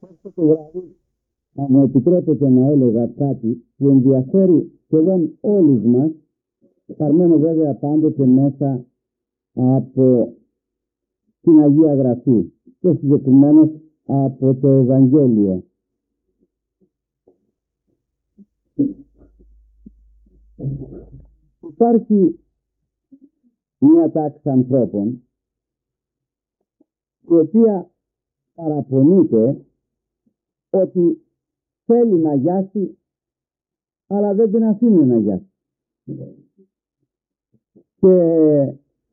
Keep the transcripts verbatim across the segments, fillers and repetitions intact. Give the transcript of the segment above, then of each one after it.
Αυτό το βράδυ, αν μου επιτρέπετε να έλεγα κάτι που ενδιαφέρει σχεδόν όλους μας, παρμένο βέβαια πάντοτε μέσα από την Αγία Γραφή και συγκεκριμένως από το Ευαγγέλιο. Υπάρχει μια τάξη ανθρώπων η οποία παραπονείται ότι θέλει να γιάσει αλλά δεν την αφήνει να γιάσει. Και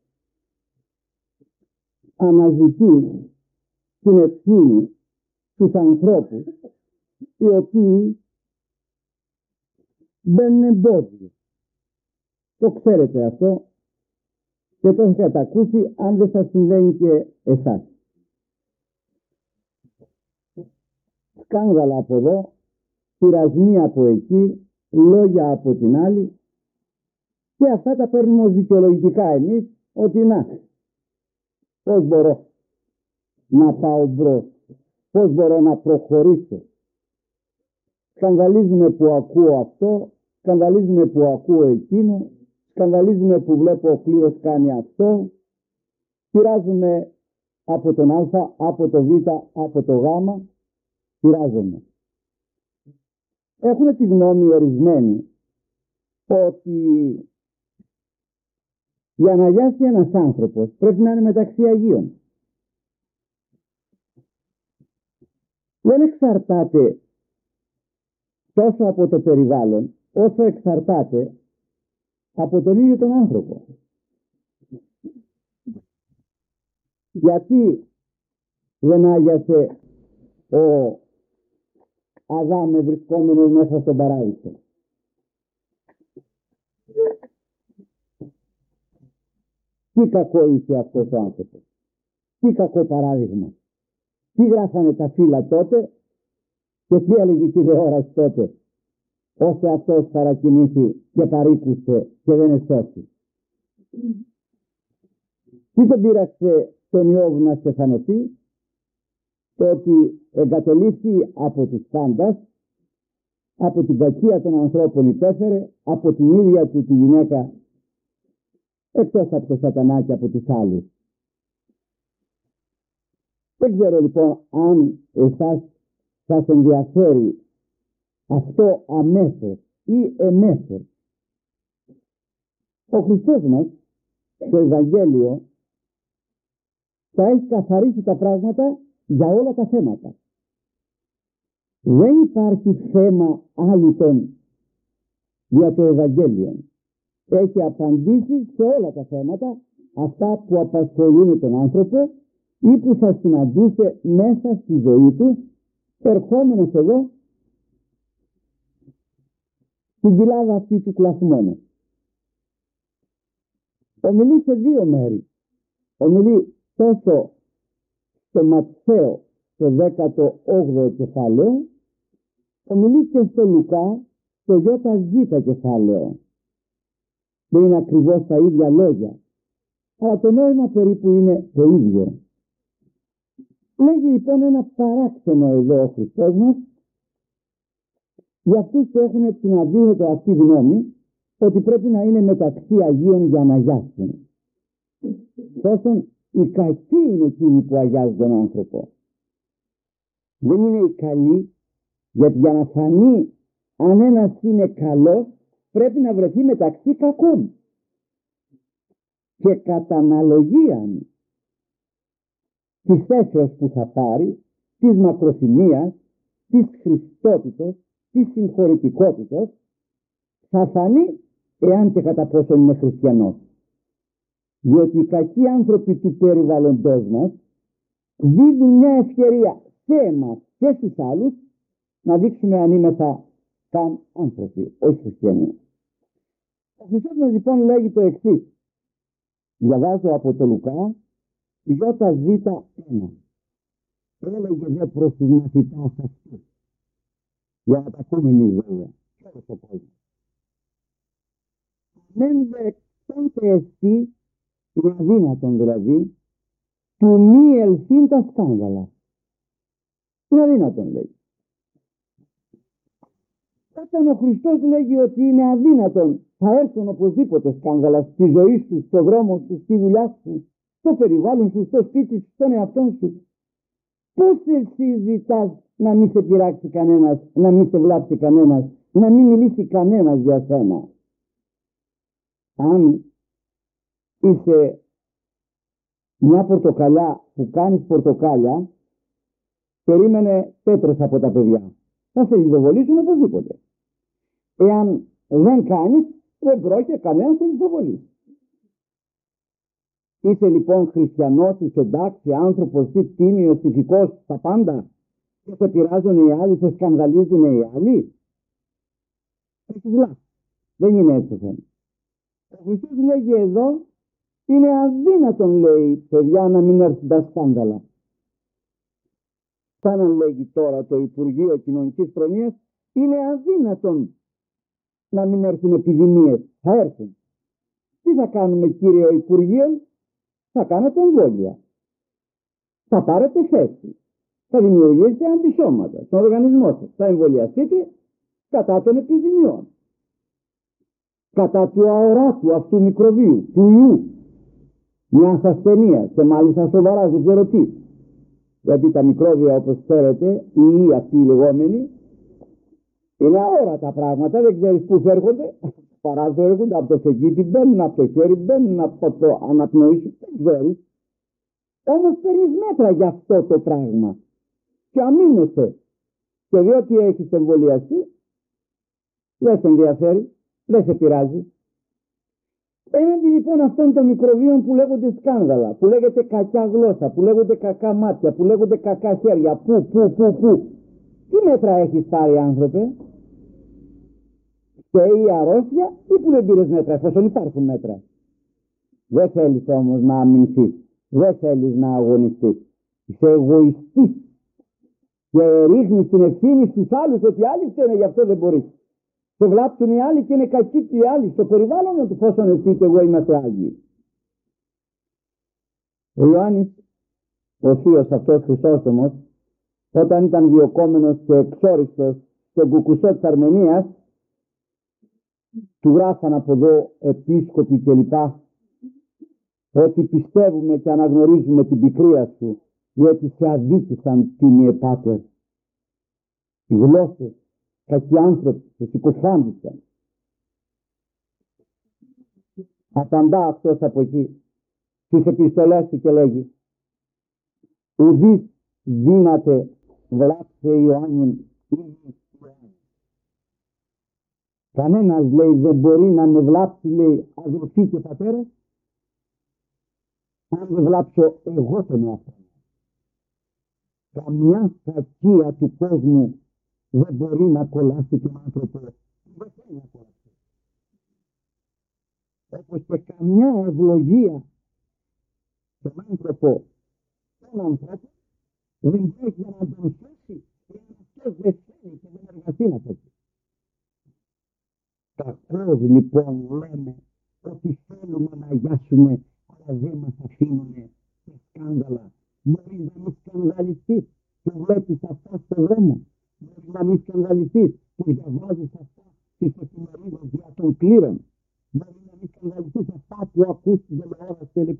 αναζητεί την ευθύνη στους ανθρώπους οι οποίοι μπαίνουν εμπόδιο. Το ξέρετε αυτό και το έχετε ακούσει, αν δεν σας συμβαίνει και εσάς. Σκάνδαλα από εδώ, πειρασμοί από εκεί, λόγια από την άλλη, και αυτά τα παίρνουμε ως δικαιολογητικά εμείς, ότι να, πώς μπορώ να πάω μπρος, πώς μπορώ να προχωρήσω. Σκανδαλίζουμε που ακούω αυτό, σκανδαλίζουμε που ακούω εκείνο, σκανδαλίζουμε που βλέπω ο Κλείος κάνει αυτό, πειράζουμε από τον Α, από το Β, από το Γ, πειράζουμε. Έχουν τη γνώμη ορισμένη ότι για να γιάσει ένας άνθρωπος πρέπει να είναι μεταξύ Αγίων. Δεν εξαρτάται τόσο από το περιβάλλον όσο εξαρτάται από τον ίδιο τον άνθρωπο. Γιατί δεν άγιασε ο Αδάμ βρισκόμενος μέσα στον παράδεισο? Τι κακό είχε αυτός ο άνθρωπος? Τι κακό παράδειγμα? Τι γράφανε τα φύλλα τότε και τι έλεγε η τηλεόραση τότε, ώστε αυτός παρακινήθη και παρήκουσε και δεν εσώθη? Τι τον πείραξε τον Ιώβ να στεφανωθεί? Το ότι εγκατελείφθη από τους πάντας, από την κακία των ανθρώπων υπέφερε, από την ίδια του τη γυναίκα, εκτός από το Σατανά και από τους άλλους. Δεν ξέρω λοιπόν αν εσάς σας ενδιαφέρει αυτό αμέσως ή εμέσως. Ο Χριστός μας στο Ευαγγέλιο θα έχει καθαρίσει τα πράγματα για όλα τα θέματα. Δεν υπάρχει θέμα άλλουτον για το Ευαγγέλιο. Έχει απαντήσει σε όλα τα θέματα, αυτά που απασχολούν τον άνθρωπο ή που θα συναντούσε μέσα στη ζωή του, ερχόμενος εδώ στην κοιλάδα αυτή του κλασμένου. Ομιλεί σε δύο μέρη. Ομιλεί τόσο στο Ματθαίο το δέκατο όγδοο κεφάλαιο, ομιλεί και στο Λουκά το ΙΖ κεφάλαιο. Δεν είναι ακριβώς τα ίδια λόγια, αλλά το νόημα περίπου είναι το ίδιο. Λέγει λοιπόν ένα παράξενο εδώ ο Χριστός μας για αυτούς που έχουν την αντίθετο αυτή γνώμη, ότι πρέπει να είναι μεταξύ Αγίων για να αγιάσουν. Τόσο οι κακοί είναι εκείνοι που αγιάζουν τον άνθρωπο. Δεν είναι οι καλοί, γιατί για να φανεί αν ένας είναι καλός πρέπει να βρεθεί μεταξύ κακών. Και κατά αναλογία της θέσεως που θα πάρει, της μακροθυμίας, της χριστότητος, της συγχωρητικότητος, θα φανεί εάν και κατά πόσο είναι χριστιανός. Διότι οι κακοί άνθρωποι του περιβαλλοντός μας δίνουν μια ευκαιρία σε εμάς και στους άλλους να δείξουμε αν είμαστε καν άνθρωποι, όχι χριστιανοί. Ο Χριστός μας λοιπόν λέγει το εξής. Διαβάζω από το Λουκά ΙΖ ένα. Έλεγε δε προς τους μαθητάς αυτούς, για να τα ακούμε εμείς βέβαια, και όλος ο κόσμος. Μεν δε τότε εστί, είναι αδύνατον δηλαδή, του μη ελθύν τα σκάνδαλα. Είναι αδύνατον, λέει. Όταν ο Χριστός λέγει ότι είναι αδύνατον, θα έρθουν οπωσδήποτε σκάνδαλα στη ζωή σου, στο δρόμο σου, στη δουλειά σου, στο περιβάλλον σου, στο σπίτι σου, στον εαυτό σου. Πώς εσύ ζητάς να μην σε πειράξει κανένας, να μην σε βλάψει κανένας, να μην μιλήσει κανένας για σένα? Αν είσαι μια πορτοκαλιά που κάνεις πορτοκάλια, περίμενε πέτρες από τα παιδιά. Θα σε λιδοβολήσουν οπωσδήποτε. Εάν δεν κάνεις, δεν πρόκειται κανένας να σε λιδοβολήσει. Είσαι λοιπόν χριστιανός, είσαι εντάξει, άνθρωπος, είσαι τίμιος, ηθικός, τα πάντα, και σε πειράζουν οι άλλοι, σε σκανδαλίζουν οι άλλοι. Έχεις λάθος. Δεν είναι έτσι το θέμα. Ο Χριστός λέγει εδώ, είναι αδύνατον, λέει, παιδιά, να μην έρθουν τα σκάνδαλα. Σαν να λέγει τώρα το Υπουργείο Κοινωνικής Προνοιάς, είναι αδύνατον να μην έρθουν επιδημίες. Θα έρθουν. Τι θα κάνουμε, κύριε Υπουργείο? Θα κάνετε εμβόλια. Θα πάρετε θέση. Θα δημιουργήσετε αντισώματα στον οργανισμό σας. Θα εμβολιαστείτε κατά των επιδημιών. Κατά του αοράτου αυτού μικροβίου, του ιού, μιας ασθενείας, και μάλιστα σοβαρά, δεν ξέρω τι. Γιατί τα μικρόβια, όπως ξέρετε, οι ιοί αυτοί οι λεγόμενοι, είναι αόρατα πράγματα, δεν ξέρεις πού έρχονται. Παράδο έρχονται από το φεγγίτι, μπαίνουν από το χέρι, μπαίνουν από το αναπνοή σου, δεν ξέρεις. Όμως παίρνεις μέτρα για αυτό το πράγμα. Και αμήνεσαι. Και διότι έχεις εμβολιαστεί, δεν σε ενδιαφέρει, δεν σε πειράζει. Έναντι λοιπόν αυτών των μικροβίων που λέγονται σκάνδαλα, που λέγεται κακιά γλώσσα, που λέγονται κακά μάτια, που λέγονται κακά χέρια, που, που, που, που. Τι μέτρα έχεις πάρει, άνθρωπε? Και η αρρώστια ή που δεν πήρες μέτρα, εφόσον υπάρχουν μέτρα? Δεν θέλεις όμως να αμυνθείς, δεν θέλεις να αγωνιστείς. Είσαι εγωιστής και ρίχνεις την ευθύνη στους άλλους ότι οι άλλοι φταίνε, γι' αυτό δεν μπορείς. Σε βλάπτουν οι άλλοι και είναι κακοί οι άλλοι στο περιβάλλον του, πόσον εσύ και εγώ είμαστε Άγιοι. Ο Ιωάννης, ο θείος αυτός Χρυσόστομος, όταν ήταν διωκόμενος και εξόριστος στον κουκουσό της Αρμενίας, του γράφαν από εδώ επίσκοποι κλπ. Ότι πιστεύουμε και αναγνωρίζουμε την πικρία σου, διότι σε αδίκησαν τίμιε πάτερ. Οι γλώσσες, κακοί άνθρωποι, σε συκοφάντησαν. Απαντά αυτός από εκεί στις επιστολές του και λέγει, ουδείς δύναται βλάψε Ιωάννην. Κανένας, λέει, δεν μπορεί να με βλάψει, λέει, αδελφοί και πατέρες, αν δεν βλάψω εγώ τον εαυτό μου. Καμιά κακία του κόσμου δεν μπορεί να κολλάσει τον άνθρωπο. Δεν θέλει να κολλάσει. Όπως και καμιά ευλογία στον άνθρωπο, τον άνθρωπο, δεν έχει να τον σώσει, γιατί αυτός δεν θέλει και δεν εργαστεί να σώσει. Κακώς λοιπόν λέμε ότι θέλουμε να αγιάσουμε, αλλά δεν μας αφήνουν σε σκάνδαλα. Μπορείς να μην σκανδαλιστείς που βλέπεις αυτά στον δρόμο. Μπορείς να μην σκανδαλιστείς που διαβάζεις αυτά στις εφημερίδες για τον κλήρων. Μπορείς να μην σκανδαλιστείς αυτά που ακούς στην τηλεόραση κλπ.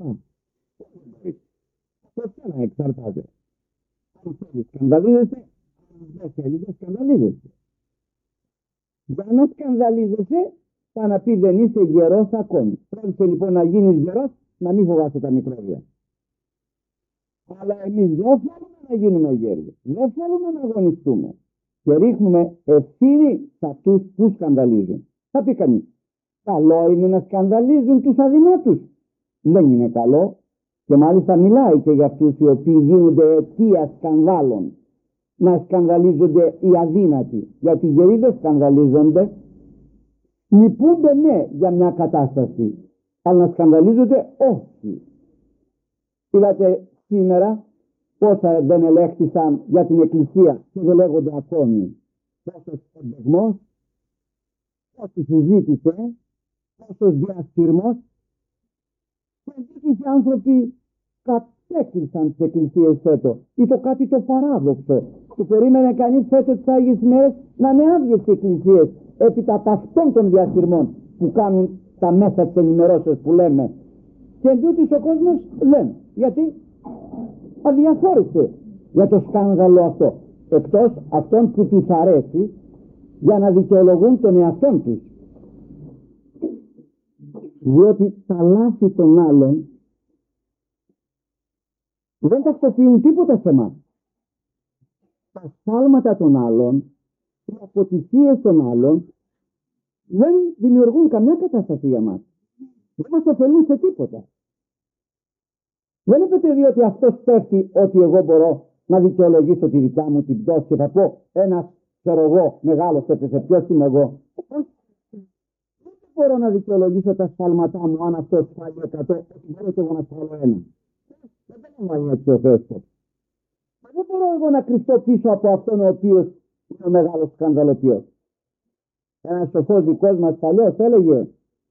Από σένα εξαρτάται. Αν θέλεις σκανδαλίζεσαι, αν δεν θέλεις δεν σκανδαλίζεσαι. Για να σκανδαλίζεσαι, θα να πει δεν είσαι γερός ακόμη. Πρέπει λοιπόν να γίνεις γερός, να μην φοβάσαι τα μικρόβια. Αλλά εμείς δεν θέλουμε να γίνουμε γέροι. Δεν θέλουμε να αγωνιστούμε. Και ρίχνουμε ευθύνη σε αυτούς που σκανδαλίζουν. Θα πει κανείς, καλό είναι να σκανδαλίζουν τους αδυνάτους? Δεν είναι καλό. Και μάλιστα μιλάει και για αυτούς οι οποίοι γίνονται αιτία σκανδάλων. Να σκανδαλίζονται οι αδύνατοι. Γιατί οι γεροί δεν σκανδαλίζονται. Λυπούνται ναι για μια κατάσταση. Αλλά να σκανδαλίζονται όχι. Είδατε σήμερα πόσα δεν ελέγχθησαν για την Εκκλησία και δεν λέγονται ακόμη. Πόσος εμπεγμός, πόση συζήτησε, πόσος διαστήρμος. Και οι άνθρωποι κατέκλυσαν τις εκκλησίες φέτος. Ή το κάτι το παράδοξο. Και περίμενε κανείς φέτος τις Άγιες μέρες να είναι άδειες οι εκκλησίες έπειτα από αυτών των διασυρμών που κάνουν τα μέσα της ενημερώσεως που λέμε. Και εν τούτης ο κόσμος λέμε. Γιατί αδιαφόρησε για το σκάνδαλο αυτό, εκτός αυτών που τους αρέσει για να δικαιολογούν τον εαυτόν τους. Διότι τα λάθη των άλλων δεν ταυτοποιούν τίποτα σε εμάς. Τα σφάλματα των άλλων, οι αποτυχίες των άλλων δεν δημιουργούν καμιά κατάσταση για μας. Δεν μας ωφελούν σε τίποτα. Δεν είπετε διότι αυτός πέφτει ότι εγώ μπορώ να δικαιολογήσω τη δικιά μου την πτώση και θα πω ένας, ξέρω εγώ, μεγάλος έπεσε, ποιος είμαι εγώ. Δεν μπορώ να δικαιολογήσω τα σφάλματά μου αν αυτός φάει εκατό, ότι μπορώ και εγώ να σφάλω ένα. Δεν είναι έτσι ο Θεός. Δεν μπορώ εγώ να κρυφτώ πίσω από αυτόν ο οποίος είναι ο μεγάλος σκανδαλοποιός. Ένας σοφός δικός μας παλιός έλεγε,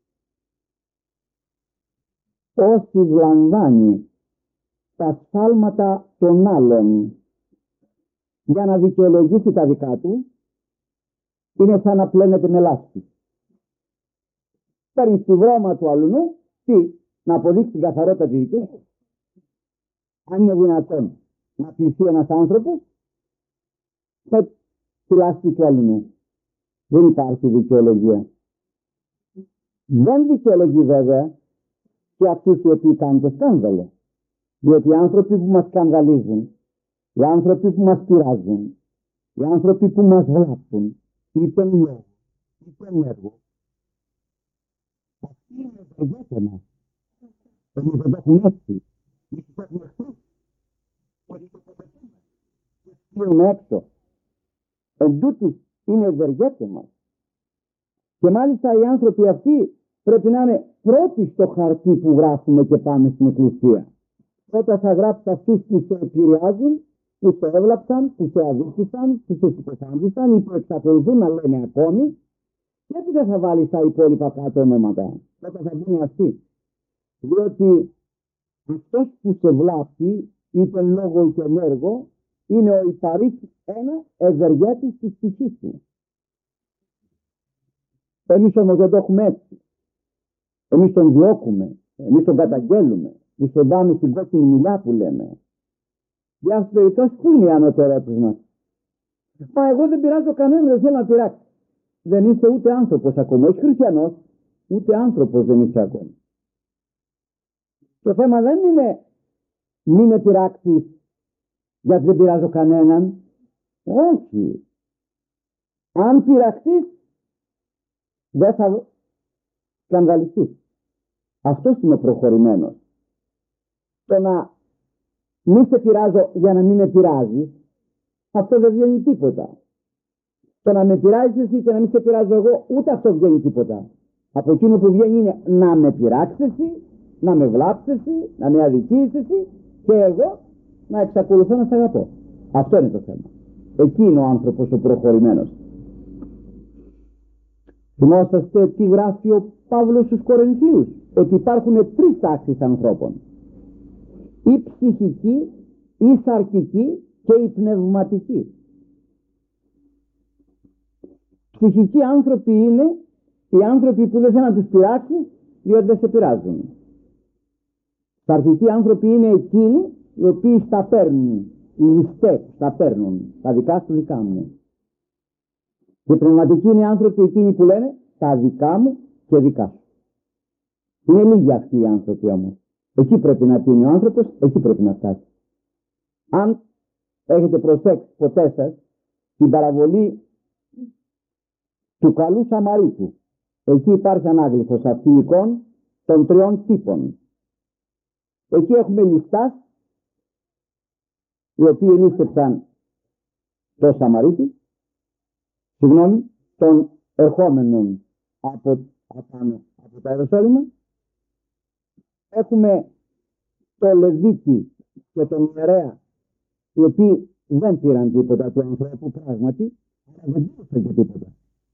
όσοι βλαμβάνει τα σφάλματα των άλλων για να δικαιολογήσει τα δικά του, είναι σαν να πλένεται με λάσπη. Παίρνει στη βρώμα του αλουνού, τι, να αποδείξει την καθαρότητα της δικής του. Αν είναι δυνατόν να πληθεί ένας άνθρωπος με τη λάσπη του αλουνού. Δεν υπάρχει δικαιολογία. Δεν δικαιολογεί βέβαια και αυτούς οι οποίοι κάνουν το σκάνδαλο. Διότι οι άνθρωποι που μας σκανδαλίζουν, οι άνθρωποι που μας πειράζουν, οι άνθρωποι που μας βλάπτουν, είτε λόγο, είτε έργο, αυτοί είναι ευεργέτες. Εμείς δεν το έχουμε έτσι. Εμείς το έχουμε εχθρούς. Και το πετούμε. Και στείλουμε έξω. Εν τούτης είναι ευεργέτες μας. Και μάλιστα οι άνθρωποι αυτοί πρέπει να είναι πρώτοι στο χαρτί που γράφουμε και πάμε στην εκκλησία. Όταν θα γράψει αυτούς που σε επηρεάζουν, που σε έβλαψαν, που σε αδίκησαν, που σε συκοφάντησαν ή που εξακολουθούν να λένε ακόμη, γιατί δεν θα βάλεις τα υπόλοιπα κάτω ονόματα. Όταν θα βγουν αυτοί. Διότι αυτός που σε βλάπτει, είτε λόγο είτε ενέργο, είναι ο υπαρής ένα ευεργέτης της ψυχής του. Εμείς όμως δεν το έχουμε έτσι. Εμείς τον διώκουμε, εμείς τον καταγγέλουμε, εμείς τον πάμε στην κόκκινη μιλά που λέμε. Για αυτές τις περιπτώσεις πού είναι οι ανωτερότητες μας? Μα εγώ δεν πειράζω κανέναν, δεν θέλω να πειράξω. Δεν είσαι ούτε άνθρωπος ακόμα, όχι χριστιανός, ούτε άνθρωπος δεν είσαι ακόμα. Το θέμα δεν είναι μην με πειράξεις γιατί δεν πειράζω κανέναν. Όχι. Αν πειραχτείς δεν θα σκανδαλιστείς. Αυτός είναι ο προχωρημένος. Το να μην σε πειράζω για να μην με πειράζεις, αυτό δεν βγαίνει τίποτα. Το να με πειράζεις εσύ και να μην σε πειράζω εγώ, ούτε αυτό βγαίνει τίποτα. Από εκείνο που βγαίνει είναι να με πειράξεις εσύ, να με βλάψεις εσύ, να με αδικήσεις εσύ και εγώ να εξακολουθώ να σ' αγαπώ. Αυτό είναι το θέμα. Εκεί είναι ο άνθρωπος ο προχωρημένος. Θυμόσαστε τι γράφει ο Παύλος στους Κορινθίους, ότι υπάρχουν τρεις τάξεις ανθρώπων. Η ψυχική, η σαρκική και η πνευματική. Ψυχικοί άνθρωποι είναι οι άνθρωποι που δεν θέλουν να τους πειράξουν διότι δεν σε πειράζουν. Σαρκικοί άνθρωποι είναι εκείνοι οι οποίοι στα παίρνουν, οι ληστές τα παίρνουν, τα δικά σου δικά μου. Και πνευματικοί είναι οι άνθρωποι εκείνοι που λένε τα δικά μου και δικά σου. Είναι λίγοι αυτοί οι άνθρωποι όμως. Εκεί πρέπει να πίνει ο άνθρωπος, εκεί πρέπει να φτάσει. Αν έχετε προσέξει ποτέ σας την παραβολή του καλού Σαμαρίτου, εκεί υπάρχει ανάγλυφος αυτή η εικόνα των τριών τύπων. Εκεί έχουμε ληστάς οι οποίοι λήστεψαν το Σαμαρίτη, συγγνώμη, των ερχόμενων από, από, από τα Ιεροσόλυμα. Έχουμε το Λεβίτη και τον Ιερέα, οι οποίοι δεν πήραν τίποτα του ανθρώπου πράγματι, αλλά δεν πήραν και τίποτα.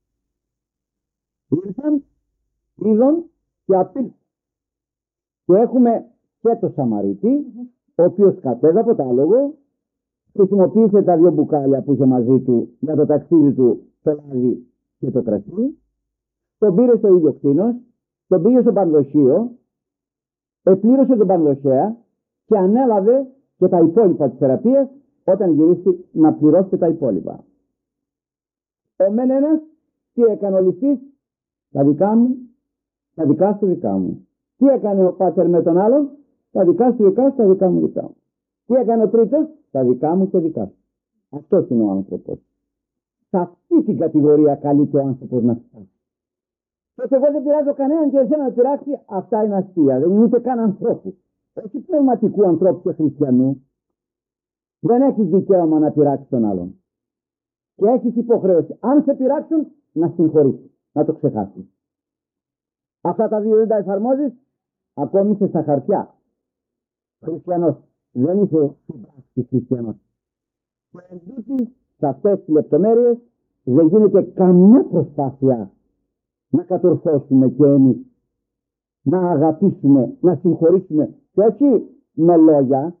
Ήρθαν, είδαν και απήλθαν. Και έχουμε και το Σαμαρίτη, ο οποίος κατέβη από το άλογο χρησιμοποίησε τα δύο μπουκάλια που είχε μαζί του για το ταξίδι του, το λάδι και το κρασί, τον πήρε στο ίδιο κτίνος, τον πήγε στο πανδοχείο, επλήρωσε τον πανδοχέα και ανέλαβε και τα υπόλοιπα της θεραπείας όταν γυρίσει να πληρώσετε τα υπόλοιπα. Ο μεν ένας, τι έκανε ο ληστής? Τα δικά μου, τα δικά σου δικά μου. Τι έκανε ο πάτερ με τον άλλον? Τα δικά σου δικά σου, τα δικά μου δικά μου. Τι έκανε ο τρίτος? Τα δικά μου και δικά σου. Αυτός είναι ο άνθρωπος. Σε αυτή την κατηγορία καλείται ο άνθρωπος να φτάσει. Τότε εγώ δεν πειράζω κανέναν και εσένα να πειράξει, αυτά είναι αστεία. Δεν είναι ούτε καν ανθρώπου. Όχι πνευματικού ανθρώπου και χριστιανού. Δεν έχεις δικαίωμα να πειράξει τον άλλον. Και έχεις υποχρέωση, αν σε πειράξουν, να συγχωρήσεις, να το ξεχάσεις. Αυτά τα δύο δεν τα εφαρμόζεις, ακόμη είσαι στα χαρτιά. Χριστιανός. Δεν είσαι συμπράξης χριστιανός. Και εντούτοις, σε αυτές τις λεπτομέρειες, δεν γίνεται καμιά προσπάθεια να κατορθώσουμε και εμείς, να αγαπήσουμε, να συγχωρήσουμε, και όχι με λόγια.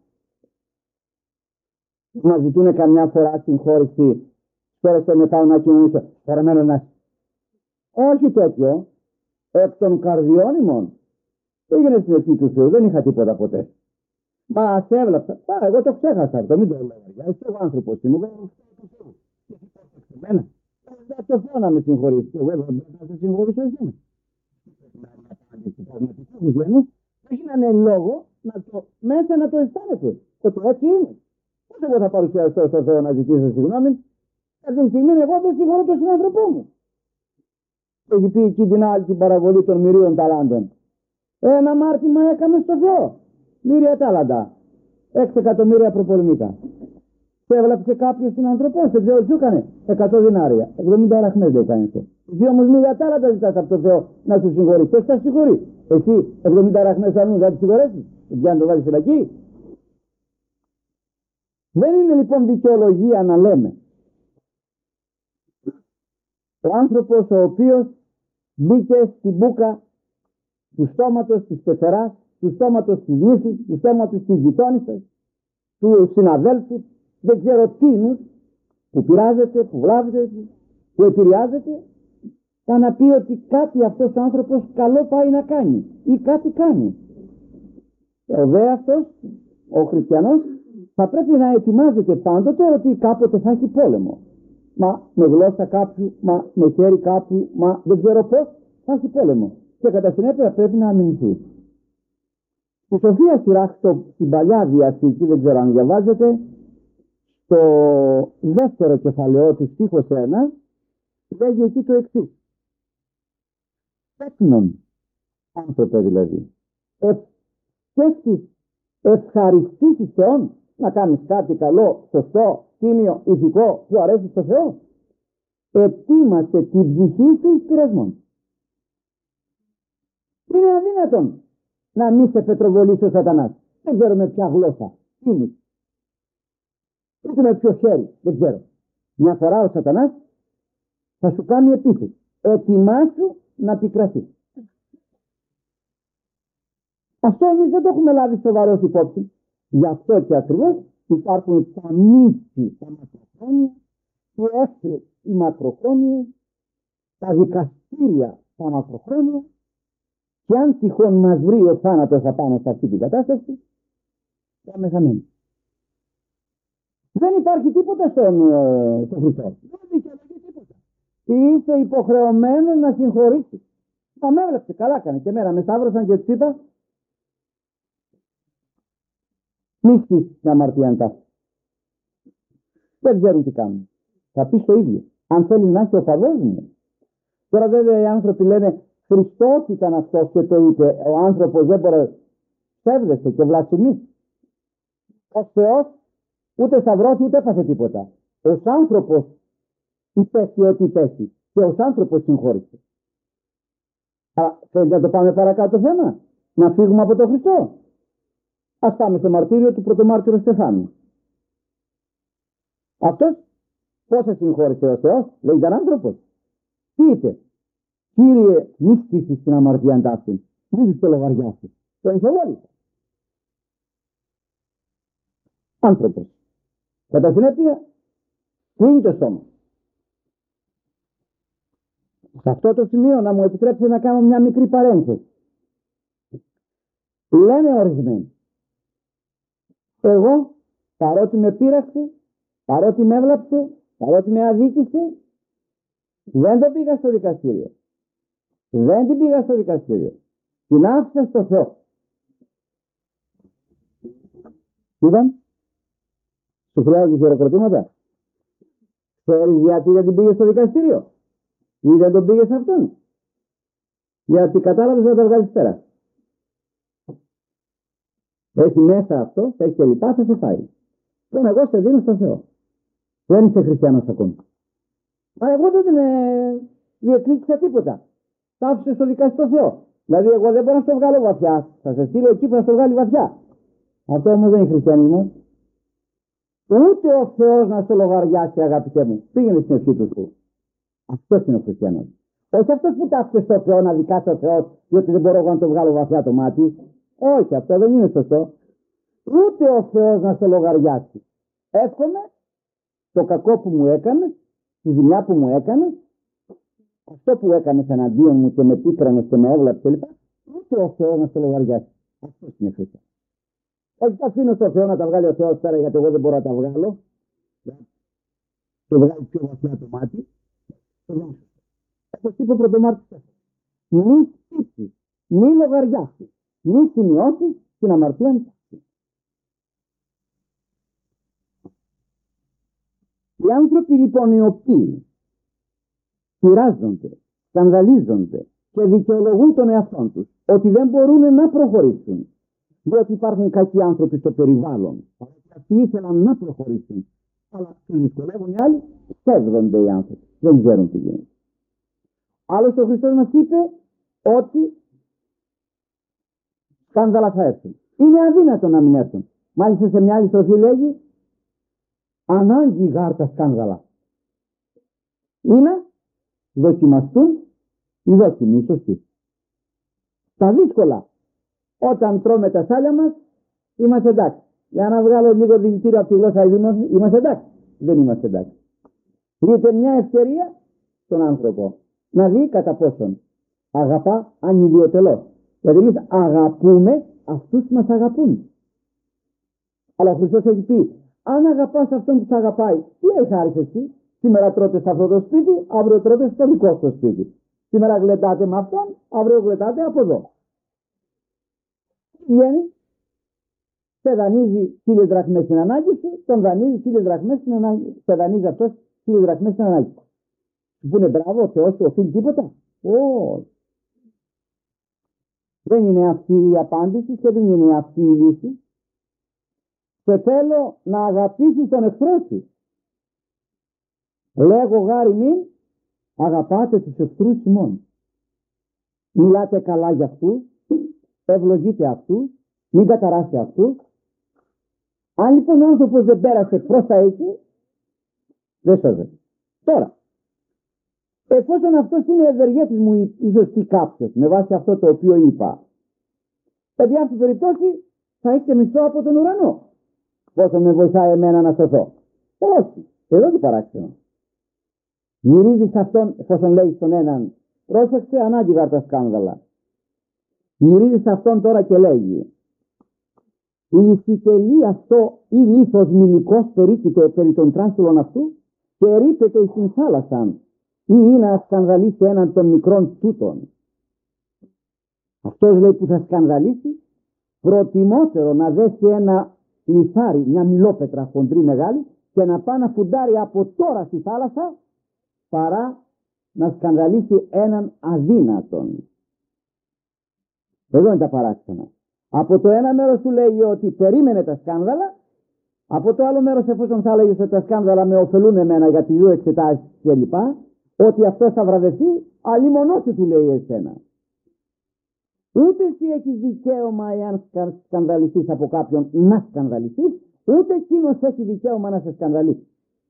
Μας ζητούν καμιά φορά συγχώρηση, σπέρασε με πάω να κοινωνήσω, παραμένω να... Όχι τέτοιο, εκ των καρδιών ημών. Πήγαινε στην ευχή του Θεού, δεν είχα τίποτα ποτέ. Μα σε έβλαψα, πά, εγώ το ξέχασα αυτό, μην το λέω. Εσύ ο άνθρωπος είμαι, εγώ το Θεού. Εμένα, δεν το Θεό να με συγχωρήσει, εγώ δεν θα σε συγχωρήσω εσένα. Όχι να είναι λόγο, να το, μέσα να το αισθάνεσαι, ότι έτσι είναι. Πώς εγώ θα παρουσιαστώ στο Θεό να ζητήσω συγγνώμη? Αυτή τη στιγμή εγώ δεν συγχωρώ τον συνάνθρωπό μου. Έχει πει εκεί την άλλη την παραβολή των μυρίων ταλάντων. Ένα μάρτυμα έκαμε στο Θεό. Μύρια τάλαντα. Έξι εκατομμύρια προπολεμικά. Και έβλαψε κάποιος συνανθρωπό, δεν ξέρω τι έκανε. Εκατό δινάρια. εβδομήντα αραχμές δεν έκανε αυτό. Εσύ όμως μύρια τάλαντα ζητάς από τον Θεό να σου συγχωρεί. Ποιος θα συγχωρεί? Εσύ εβδομήντα αραχμές αλλού θα τη συγχωρέσεις? Για να το βάλεις φυλακή. Δεν είναι λοιπόν δικαιολογία να λέμε. Ο άνθρωπος ο οποίος μπήκε στην μπούκα του στόματος της πεθεράς, του στόματος της νύφης, του στόματος της γειτόνισσας, του συναδέλφου, δεν ξέρω τι είναι, που πειράζεται, που βλάβεται, που επηρεάζεται, θα να πει ότι κάτι αυτός ο άνθρωπος καλό πάει να κάνει ή κάτι κάνει. Ο δε αυτός, ο χριστιανός, θα πρέπει να ετοιμάζεται πάντοτε ότι κάποτε θα έχει πόλεμο. Μα με γλώσσα κάποιου, μα με χέρι κάποιου, μα δεν ξέρω πώς, θα έχει πόλεμο. Και κατά συνέπεια πρέπει να αμυνθεί. Στη Σοφία Σειράχ, στην Παλιά Διαθήκη, δεν ξέρω αν διαβάζετε, στο δεύτερο κεφαλαίο του στίχος ένα, λέγει εκεί το εξής. Τέκνον, άνθρωπε δηλαδή, ε, και στις ευχαριστήσεις Θεών, να κάνεις κάτι καλό, σωστό, τίμιο, ηθικό, που αρέσει στο Θεό, ετοίμασε την ψυχή σου εις πειρασμών. Είναι αδύνατον να μην σε πετροβολήσει ο σατανάς. Δεν ξέρω με ποια γλώσσα. Είναι. Ούτε με ποιο χέρι. Δεν ξέρω. Μια φορά ο σατανάς θα σου κάνει επίθεση. Ετοιμάσου να πικραθεί. Αυτό εμείς δεν το έχουμε λάβει σοβαρός υπόψη. Γι' αυτό και ακριβώς υπάρχουν τα μύθια, τα μακροχρόνια, οι έφτρες, οι μακροχρόνιες, τα δικαστήρια, τα μακροχρόνια, και αν τυχόν μας βρει ο θάνατος απάνω σε αυτή την κατάσταση, θα είμαι χαμένοι. Δεν υπάρχει τίποτα στον, στον Χριστό. Δεν δικαιολογεί τίποτα. Είσαι υποχρεωμένος να συγχωρήσεις. Μα με έβλεψε, καλά έκανε και μέρα με σταύρωσαν και τους είπα, μη στήσεις την αμαρτία. Δεν ξέρουν τι κάνουν. Θα πεις το ίδιο. Αν θέλει να είσαι ο παδός μου. Τώρα βέβαια οι άνθρωποι λένε Χριστός ήταν αυτός και το είπε. Ο άνθρωπος δεν μπορεί. Ψεύδεσαι και βλασφημεί. Ο Θεός ούτε σταυρώθη ούτε έπαθε τίποτα. Ο άνθρωπος υπέστη ό,τι υπέστη. Και ο άνθρωπος συγχώρησε. Α, θέλετε να το πάμε παρακάτω θέμα. Να φύγουμε από τον Χριστό. Ας πάμε στο μαρτύριο του πρωτομάρτυρου Στεφάνου. Αυτός πώς σε συγχώρησε ο Θεός? Λέει ήταν άνθρωπος. Τι είπε? Κύριε, μη στήσεις την αμαρτία ταύτην. Μη δεις το λογαριά σου. Το εγχωρήσε. Άνθρωπος. Κατά συνέπεια, πού είναι το στόμα. Σε αυτό το σημείο να μου επιτρέψετε να κάνω μια μικρή παρένθεση. Λένε ορισμένοι, εγώ παρότι με πείραξε, παρότι με έβλαψε, παρότι με αδίκησε, δεν το πήγα στο δικαστήριο. Δεν την πήγα στο δικαστήριο. Την άφησα στο Θεό. Είπαν, σου χρειάζονται χειροκροτήματα. Ξέρεις γιατί δεν την πήγε στο δικαστήριο ή δεν τον πήγε σε αυτόν? Γιατί κατάλαβες να τα βγάλεις πέρα. Έχει μέσα αυτό, έχει και λοιπά, θα σε φάει. Λοιπόν, εγώ σε δίνω στο Θεό. Δεν είσαι χριστιανός ακόμη. Μα εγώ δεν ε, διεκδίκησα τίποτα. Τα άφησε στο δικαστή στο Θεό. Δηλαδή, εγώ δεν μπορώ να στο βγάλω βαθιά. Θα σε στείλω εκεί που θα στο βγάλει βαθιά. Αυτό όμως δεν είναι χριστιανισμός. Ούτε ο Θεός να στο λογαριάσει, αγαπητέ μου. Πήγαινε στην ευχή του Θεού. Αυτός είναι ο χριστιανός. Όχι αυτός που τα άφησε στο Θεό να δικάσει ο Θεός, διότι δεν μπορώ εγώ να το βγάλω βαθιά το μάτι. Όχι, αυτό δεν είναι σωστό. Ούτε ο Θεός να στο λογαριάσει. Εύχομαι το κακό που μου έκανε, τη ζημιά που μου έκανε, αυτό που έκανε εναντίον μου και με πίκρανε και με έβλαψε κλπ. Ούτε ο Θεός να στο λογαριάσει. Αυτός είναι χριστιανός. Όχι, θα αφήνω στο Θεό να τα βγάλει ο Θεός πέρα, γιατί εγώ δεν μπορώ να τα βγάλω. Το βγάλει πιο βαθιά το μάτι. Όπως είπε ο πρωτομάρτης, μη στήσεις, μη λογαριάσεις, μη σημειώσεις την αμαρτία μου. Οι άνθρωποι λοιπόν οι οποίοι πειράζονται, σκανδαλίζονται και δικαιολογούν τον εαυτόν τους ότι δεν μπορούν να προχωρήσουν, διότι υπάρχουν κακοί άνθρωποι στο περιβάλλον, αυτοί ήθελαν να προχωρήσουν, αλλά τους δυσκολεύουν οι άλλοι, σέβδονται οι άνθρωποι, δεν ξέρουν τι γίνεται. Άλλωστε ο Χριστός μας είπε ότι σκάνδαλα θα έρθουν. Είναι αδύνατο να μην έρθουν. Μάλιστα σε μια άλλη στροφή λέγει, ανάγκη γάρ τα σκάνδαλα. Είναι δοκιμαστούν οι δόκιμοι, σωστοί. Τα δύσκολα, όταν τρώμε τα σάλια μας, είμαστε εντάξει. Για να βγάλω λίγο δηλητήριο από τη γλώσσα, είμαστε εντάξει. Δεν είμαστε εντάξει. Δείτε μια ευκαιρία στον άνθρωπο να δει κατά πόσον αγαπά ανιδιοτελώς. Γιατί εμείς αγαπούμε αυτούς που μας αγαπούν. Αλλά ο Χριστός έχει πει, αν αγαπάς αυτόν που σε αγαπάει, τι έχει χάρη εσύ? Σήμερα τρώτε σε αυτό το σπίτι, αύριο τρώτε στο δικό σου σπίτι. Σήμερα γλεντάτε με αυτόν, αύριο γλεντάτε από εδώ. Βγαίνει, σε δανείζει χίλιες δραχμές στην ανάγκη σου, τον δανείζει χίλιες δραχμές στην ανάγκη, σε δανείζει αυτός χίλιες δραχμές στην ανάγκη σου. Σου πούνε μπράβο, ο Θεός σου οφείλει τίποτα? Όχι. Δεν είναι αυτή η απάντηση και δεν είναι αυτή η λύση. Σε θέλω να αγαπήσεις τον εχθρό σου. Λέγω γάρι μην αγαπάτε τους εχθρούς ημών. Μιλάτε καλά για αυτούς, ευλογείτε αυτούς, μην καταράσετε αυτούς. Αν λοιπόν ο άνθρωπος δεν πέρασε προς τα εκεί, δεν σώζεται. Τώρα, εφόσον αυτός είναι ευεργέτης μου, ίσως πει κάποιος, με βάση αυτό το οποίο είπα, παιδιά, αυτή περιπτώσει θα έχετε μισθό από τον ουρανό. Πόσο με βοηθάει εμένα να σωθώ? Όχι, εδώ το παράξενο. Γυρίζει σε αυτόν, εφόσον λέει στον έναν, πρόσεξε, ανάγκη γάρ τα σκάνδαλα. Γυρίζει σε αυτόν τώρα και λέγει, λυσιτελεί αυτό ή λίθος μηνικός περίκειτο περί των τράστουλων αυτού και ρίπεται εις την θάλασσαν ή είναι να σκανδαλίσει έναν των μικρών τούτων. Αυτός λέει που θα σκανδαλίσει, προτιμότερο να δέσει ένα λιθάρι, μια μιλόπετρα χοντρή μεγάλη και να πάει να φουντάρει από τώρα στη θάλασσα παρά να σκανδαλίσει έναν αδύνατον. Εδώ είναι τα παράξενα. Από το ένα μέρος του λέει ότι περίμενε τα σκάνδαλα, από το άλλο μέρος, εφόσον θα λέγει ότι τα σκάνδαλα με ωφελούν εμένα για τις δύο εξετάσεις κλπ, ότι αυτό θα βραβευτεί, αλλήμονό του λέει εσένα. Ούτε εσύ έχεις δικαίωμα, εάν σκανδαλιστείς από κάποιον, να σκανδαλιστείς, ούτε εκείνος έχει δικαίωμα να σε σκανδαλίσει.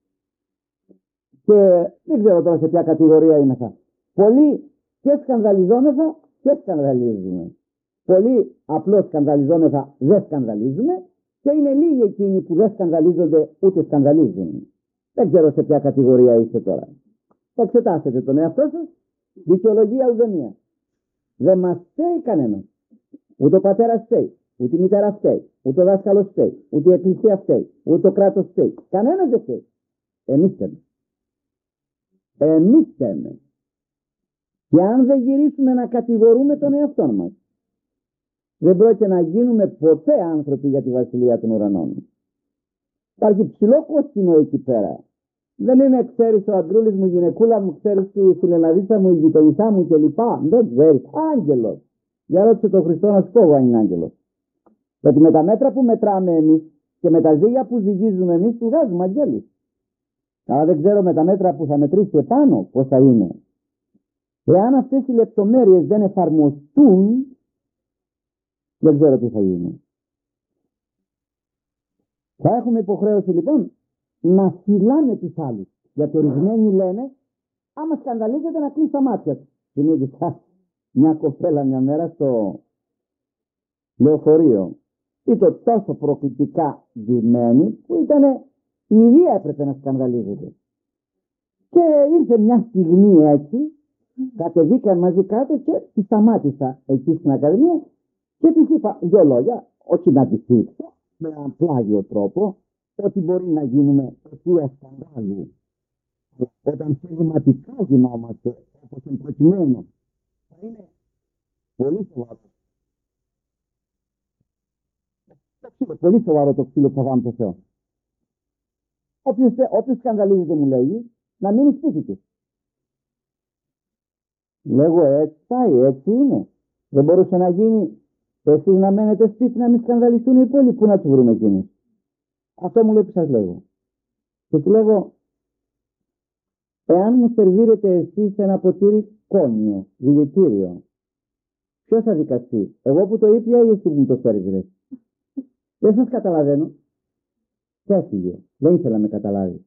Και δεν ξέρω τώρα σε ποια κατηγορία είναι αυτά. Πολλοί και σκανδαλιζόμεθα και σκανδαλίζουμε. Πολλοί απλώς σκανδαλιζόμεθα, δεν σκανδαλίζουμε. Και είναι λίγοι εκείνοι που δεν σκανδαλίζονται ούτε σκανδαλίζουν. Δεν ξέρω σε ποια κατηγορία είστε τώρα. Θα εξετάσετε τον εαυτό σας. Δικαιολογία ουδέμια. Δεν μας φταίει κανένας. Ούτε ο πατέρας φταίει, ούτε η μητέρα φταίει, ούτε ο δάσκαλος φταίει, ούτε η εκκλησία φταίει, ούτε το κράτος φταίει. Κανένας δεν φταίει. Εμείς φταίμε. Εμείς φταίμε. Και αν δεν γυρίσουμε να κατηγορούμε τον εαυτό μας, δεν πρόκειται να γίνουμε ποτέ άνθρωποι για τη βασιλεία των ουρανών. Υπάρχει ψηλό κόσκινο εκεί πέρα. Δεν είναι, ξέρεις, ο Αντρούλης μου, η γυναικούλα μου, ξέρεις, η φιλεναδίτσα μου, η γειτονισά μου κλπ. Δεν ξέρεις. Άγγελος. Για ρώτησε τον Χριστό να σου πω, εγώ είναι άγγελος. Γιατί με τα μέτρα που μετράμε εμείς και με τα ζύγια που ζυγίζουμε εμείς, του βγάζουμε αγγέλους. Αλλά δεν ξέρω με τα μέτρα που θα μετρήσει επάνω πώς θα είναι. Εάν αυτές οι λεπτομέρειες δεν εφαρμοστούν, δεν ξέρω τι θα γίνει. Θα έχουμε υποχρέωση λοιπόν να φυλάμε τους άλλους. Γιατί ορισμένοι λένε, άμα σκανδαλίζεται να κλείσει τα μάτια του. Συνήθισα μια κοπέλα μια μέρα στο λεωφορείο. Ήταν τόσο προκλητικά δυμένη που ήταν η ίδια έπρεπε να σκανδαλίζεται. Και ήρθε μια στιγμή έτσι, κατεβήκαν μαζί κάτω και τη σταμάτησα εκεί στην Ακαδημία και της είπα δυο λόγια, όχι να τη θίξω, με έναν πλάγιο τρόπο, ότι μπορεί να γίνουμε αιτία σκανδάλου. Όταν θεματικά γινόμαστε, όπως είναι προκειμένο, θα είναι πολύ σοβαρό. Πολύ σοβαρό το ξύλο που θα βάλουμε το Θεό. Όποιος, όποιος σκανδαλίζεται, μου λέγει, να μείνει σπίτι του. Λέγω, έτσι πάει, έτσι είναι. Δεν μπορούσε να γίνει εσείς να μένετε σπίτι να μην σκανδαλιστούν οι υπόλοιποι. Πού να του βρούμε εκείνους. Αυτό μου λέει που σας λέγω. Και του λέγω, εάν μου σερβίρετε εσείς ένα ποτήρι κόνιο, δηλητήριο, ποιος θα δικαστεί, εγώ που το ήπια ή εσύ που μου το σερβίρες? Δεν σας καταλαβαίνω. Και έφυγε. Δεν ήθελα να με καταλάβει.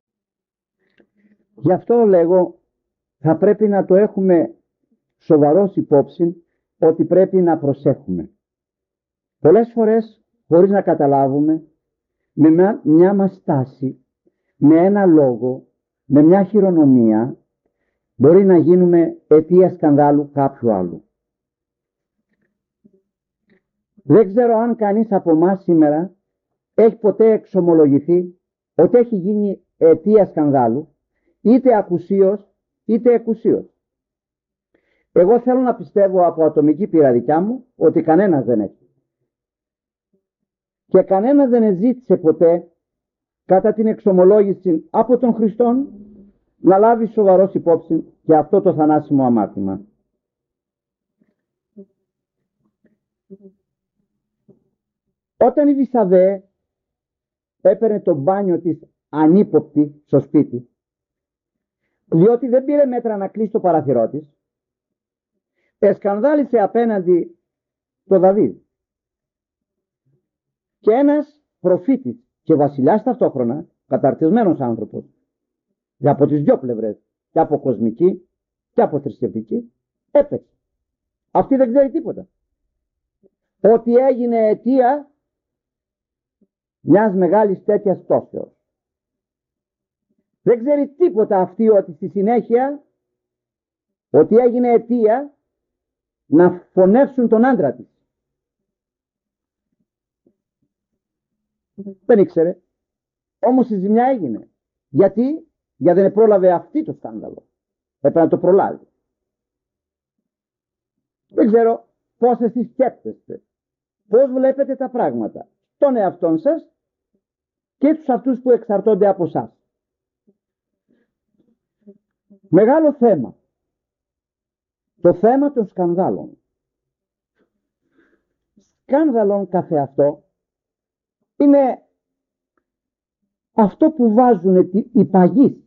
Γι' αυτό λέγω, θα πρέπει να το έχουμε σοβαρός υπόψη, ότι πρέπει να προσέχουμε. Πολλές φορές, χωρίς να καταλάβουμε, με μια, μια μας στάση, με ένα λόγο, με μια χειρονομία, μπορεί να γίνουμε αιτία σκανδάλου κάποιου άλλου. Δεν ξέρω αν κανείς από εμάς σήμερα έχει ποτέ εξομολογηθεί ότι έχει γίνει αιτία σκανδάλου, είτε ακουσίως είτε εκουσίως. Εγώ θέλω να πιστεύω από ατομική πείρα δικιά μου ότι κανένας δεν έχει. Και κανένας δεν ζήτησε ποτέ κατά την εξομολόγηση από τον Χριστόν να λάβει σοβαρός υπόψη και αυτό το θανάσιμο αμάρτημα. Όταν η Βυσαβέ έπαιρνε το μπάνιο της ανύποπτη στο σπίτι, διότι δεν πήρε μέτρα να κλείσει το παραθυρό της, εσκανδάλισε απέναντι το Δαβίδ. Και ένας προφήτης και βασιλιάς ταυτόχρονα, καταρτισμένος άνθρωπος, και από τις δυο πλευρές, και από κοσμική και από θρησκευτική, έπαιξε. Αυτή δεν ξέρει τίποτα. Ότι έγινε αιτία μιας μεγάλης τέτοιας πτώσεως. Δεν ξέρει τίποτα αυτή ότι στη συνέχεια ότι έγινε αιτία να φωνεύσουν τον άντρα της. Δεν ήξερε. Όμως η ζημιά έγινε. Γιατί? Γιατί δεν πρόλαβε αυτή το σκάνδαλο. Έπρεπε να το προλάβει. Δεν ξέρω πώς εσείς σκέφτεστε. Πώς βλέπετε τα πράγματα. Τον εαυτόν σας και τους αυτούς που εξαρτώνται από εσάς. Μεγάλο θέμα. Το θέμα των σκανδάλων. Σκάνδαλον καθεαυτό είναι αυτό που βάζουν οι παγείς.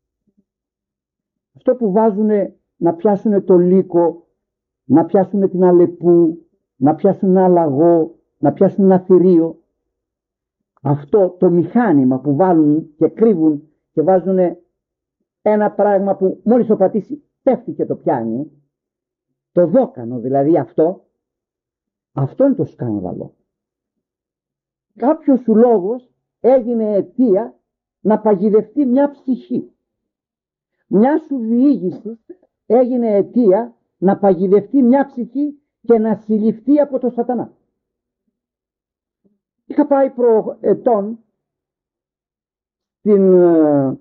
Αυτό που βάζουν να πιάσουν το λύκο, να πιάσουν την αλεπού, να πιάσουν ένα λαγό, να πιάσουν ένα θηρίο. Αυτό το μηχάνημα που βάλουν και κρύβουν και βάζουν ένα πράγμα που μόλις το πατήσει πέφτει και το πιάνει, το δόκανο δηλαδή αυτό, αυτό είναι το σκάνδαλο. κάποιος σου λόγος έγινε αιτία να παγιδευτεί μια ψυχή. Μια σου διήγηση έγινε αιτία να παγιδευτεί μια ψυχή και να συλληφθεί από το σατανά. Είχα πάει προετών στην ε,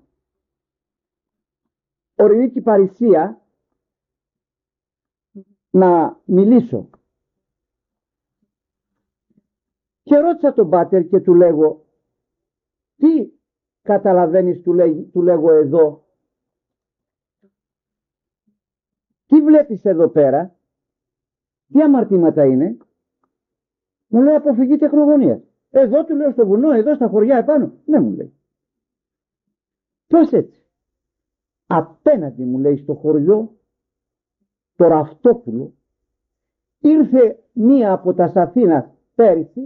ορεινή Κυπαρισία να μιλήσω και ρώτησα τον πάτερ και του λέγω, τι καταλαβαίνεις, του, λέ, του λέγω εδώ, τι βλέπεις εδώ πέρα, τι αμαρτήματα είναι? Μου λέει, αποφυγή τεχνογωνίας. Εδώ, του λέω, στο βουνό, εδώ στα χωριά επάνω. Ναι, μου λέει. Πώς έτσι? Απέναντι, μου λέει, στο χωριό, το Ραφτόπουλο, ήρθε μία από τα Αθήνας πέρυσι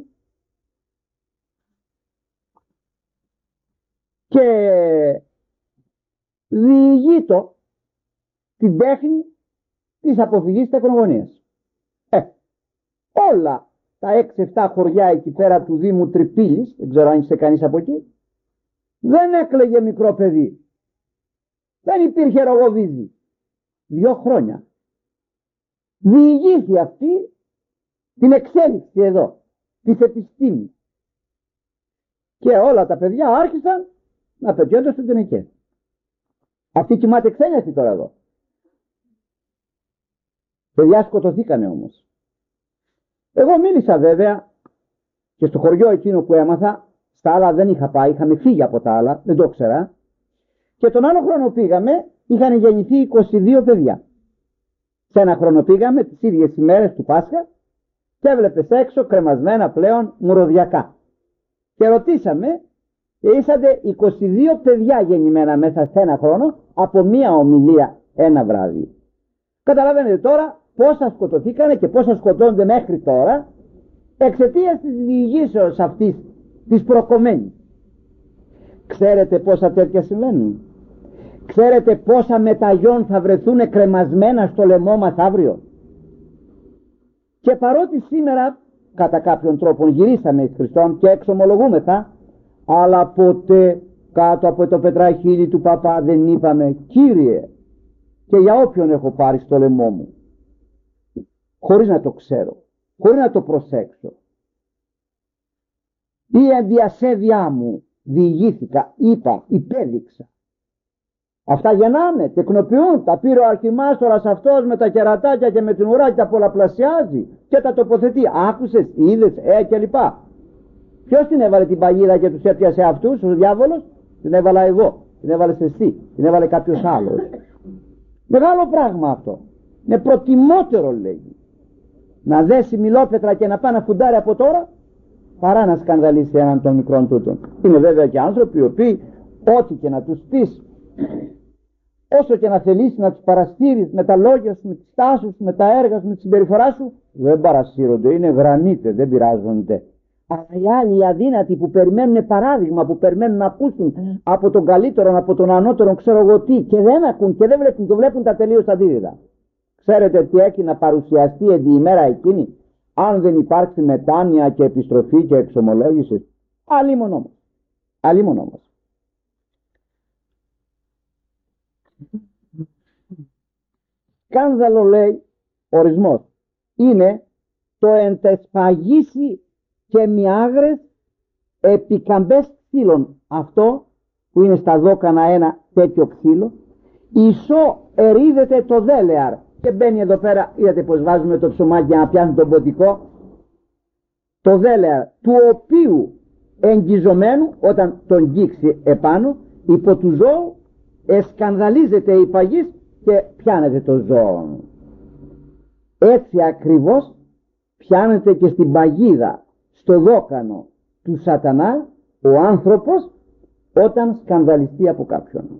και διηγείτο την τέχνη της αποφυγής τεχνογωνίας. Ε, όλα τα έξι εφτά χωριά εκεί πέρα του Δήμου Τρυπήλης, δεν ξέρω αν είσαι κανείς από εκεί, δεν έκλαιγε μικρό παιδί. Δεν υπήρχε ρογοβίζη. Δύο χρόνια. Διηγήθη αυτή την εξέλιξη εδώ, της επιστήμης. Και όλα τα παιδιά άρχισαν να πετιόνται στην τενεκέ. Αυτή κοιμάται ξένιαστη τώρα εδώ. Παιδιά σκοτωθήκανε όμως. Εγώ μίλησα βέβαια και στο χωριό εκείνο που έμαθα, στα άλλα δεν είχα πάει, είχαμε φύγει από τα άλλα, δεν το ξέρα. Και τον άλλο χρόνο πήγαμε, είχαν γεννηθεί είκοσι δύο παιδιά. Σε ένα χρόνο πήγαμε τις ίδιες ημέρες του Πάσχα και έβλεπες έξω κρεμασμένα πλέον μουρωδιακά. Και ρωτήσαμε, και ήσατε είκοσι δύο παιδιά γεννημένα μέσα σε ένα χρόνο από μία ομιλία ένα βράδυ. Καταλαβαίνετε τώρα πόσα σκοτωθήκανε και πόσα σκοτώνται μέχρι τώρα εξαιτίας της διηγήσεως αυτής της προκομμένης. Ξέρετε πόσα τέτοια συμβαίνουν? Ξέρετε πόσα μεταγιών θα βρεθούν κρεμασμένα στο λαιμό μας αύριο? Και παρότι σήμερα κατά κάποιον τρόπο γυρίσαμε εις Χριστόν και εξομολογούμεθα, αλλά ποτέ κάτω από το πετραχύλι του παπά δεν είπαμε, Κύριε, και για όποιον έχω πάρει στο λαιμό μου, χωρίς να το ξέρω, χωρίς να το προσέξω, η ενδιασέβειά μου διηγήθηκα, είπα, υπέδειξα. Αυτά γεννάνε, τεκνοποιούν, τα πήρε ο αρχιμάστορας αυτός με τα κερατάκια και με την ουρά και τα πολλαπλασιάζει και τα τοποθετεί. Άκουσες, είδες, ε και λοιπά. Ποιος την έβαλε την παγίδα και τους έπιασε αυτούς, ο διάβολος? Την έβαλα εγώ, την έβαλες εσύ, την έβαλε κάποιος άλλος. Μεγάλο πράγμα αυτό. Είναι προτιμότερο, λέει, να δέσει μιλόπετρα και να πάει να φουντάρει από τώρα, παρά να σκανδαλίσει έναν των μικρών τούτων. Είναι βέβαια και άνθρωποι οι οποίοι ό,τι και να τους πεις, όσο και να θελήσει να τους παραστείρεις με τα λόγια σου, με τις τάσεις σου, με τα έργα σου, με τη συμπεριφορά σου, δεν παρασύρονται, είναι γρανίτε, δεν πειράζονται. Αλλά οι άλλοι οι αδύνατοι που περιμένουν παράδειγμα, που περιμένουν να ακούσουν από τον καλύτερο, από τον ανώτερο, ξέρω εγώ τι, και δεν ακούν και δεν βλέπουν, και βλέπουν τα τελείως αντίθετα. Ξέρετε τι έχει να παρουσιαστεί εν τη ημέρα εκείνη, αν δεν υπάρξει μετάνοια και επιστροφή και εξομολόγηση? Αλλήμον όμως. Αλλήμον όμως. Σκάνδαλο, λέει, ορισμός, είναι το εντεσπαγήσει και μιάγρες επικαμπές ξύλων. Αυτό που είναι στα δόκανα ένα τέτοιο ξύλο, ισό ερίδεται το δέλεαρ. Και μπαίνει εδώ πέρα, είδατε πως βάζουμε το ψωμάκι για να πιάνει τον ποτικό, το δέλεαρ, του οποίου εγγυζωμένου όταν τον γίξει επάνω, υπό του ζώου εσκανδαλίζεται η παγής και πιάνεται το ζώο. Έτσι ακριβώς πιάνεται και στην παγίδα, στο δόκανο του σατανά ο άνθρωπος όταν σκανδαλιστεί από κάποιον.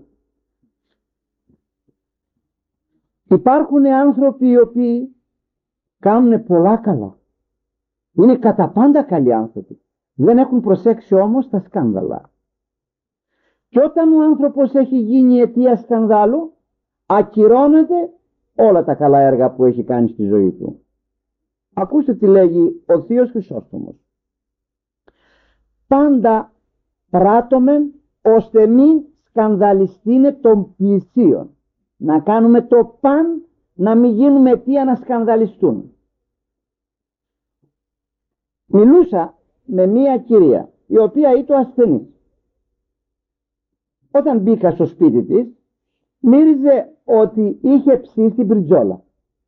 Υπάρχουν άνθρωποι οι οποίοι κάνουν πολλά καλά, είναι κατά πάντα καλοί άνθρωποι, δεν έχουν προσέξει όμως τα σκάνδαλα. Και όταν ο άνθρωπος έχει γίνει αιτία σκανδάλου, ακυρώνεται όλα τα καλά έργα που έχει κάνει στη ζωή του. Ακούστε τι λέγει ο Θείος Χρυσόστομος. πάντα πράττομεν ώστε μην σκανδαλιστήνε των πλησίων. Να κάνουμε το παν να μην γίνουμε αιτία να σκανδαλιστούν. Μιλούσα με μία κυρία η οποία ήταν ασθενής. Όταν μπήκα στο σπίτι της, μύριζε ότι είχε ψήσει μπριτζόλα.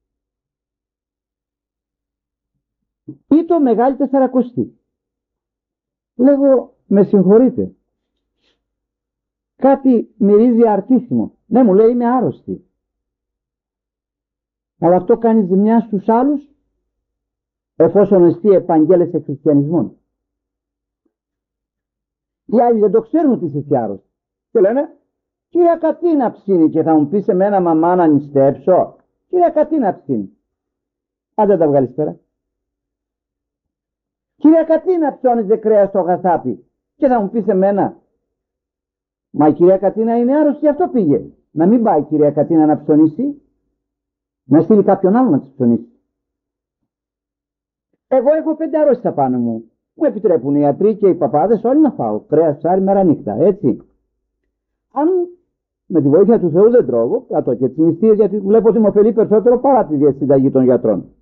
Ήταν μεγάλη τεσσαρακοστή. Λέγω, με συγχωρείτε, κάτι μυρίζει αρτίσιμο. Ναι, μου λέει, είμαι άρρωστη. Αλλά αυτό κάνει ζημιά στους άλλους, εφόσον εσύ επαγγέλλεσαι χριστιανισμόν. Οι άλλοι δεν το ξέρουν ότι είσαι άρρωστη. Και λένε, κυρία Κατίνα ψήνει, και θα μου πεις εμένα μαμά να νηστέψω. Κυρία Κατίνα ψήνει. Αν δεν τα βγάλεις πέρα. Κυρία Κατίνα ψώνιζε κρέας στο γασάπι, και θα μου πεις εμένα. Μα η κυρία Κατίνα είναι άρρωστη, αυτό πήγε. Να μην πάει η κυρία Κατίνα να ψωνίσει, να στείλει κάποιον άλλο να της ψωνίσει. Εγώ έχω πέντε αρρώστια πάνω μου. Μου επιτρέπουν οι ιατροί και οι παπάδες όλοι να φάω κρέας, ψάρι, μέρα νύχτα, έτσι. Αν με τη βοήθεια του Θεού δεν τρώγω, κρατώ και τις νηστείες, γιατί βλέπω ότι μου ωφελεί περισσότερο παρά τη διασυνταγή των γιατρών.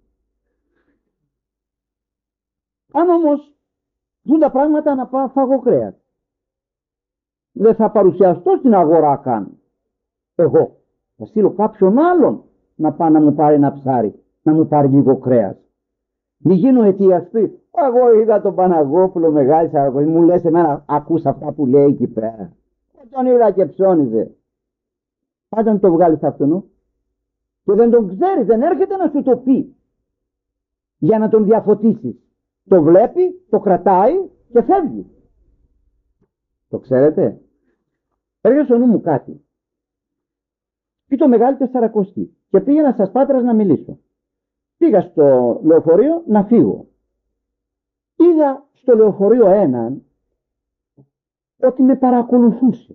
Αν όμως δουν τα πράγματα να πάω φάγω κρέας, δεν θα παρουσιαστώ στην αγορά καν. Εγώ θα στείλω κάποιον άλλον να πάει να μου πάρει ένα ψάρι, να μου πάρει λίγο κρέας. Μη γίνω αιτιαστή. Εγώ είδα τον Παναγόπουλο μεγάλη σαρακοστή, μου λες εμένα ακούς αυτά που λέει εκεί πέρα. Δεν τον είδα και ψώνιζε. Πάντα να το βγάλεις αυτόν και δεν τον ξέρεις, δεν έρχεται να σου το πει για να τον διαφωτίσεις. Το βλέπει, το κρατάει και φεύγει. Το ξέρετε. Έρχεται στο νου μου κάτι. Ήταν μεγάλη τεσσαρακοστή και πήγαινα στα Πάτρας να μιλήσω. Πήγα στο λεωφορείο να φύγω. Είδα στο λεωφορείο έναν ότι με παρακολουθούσε.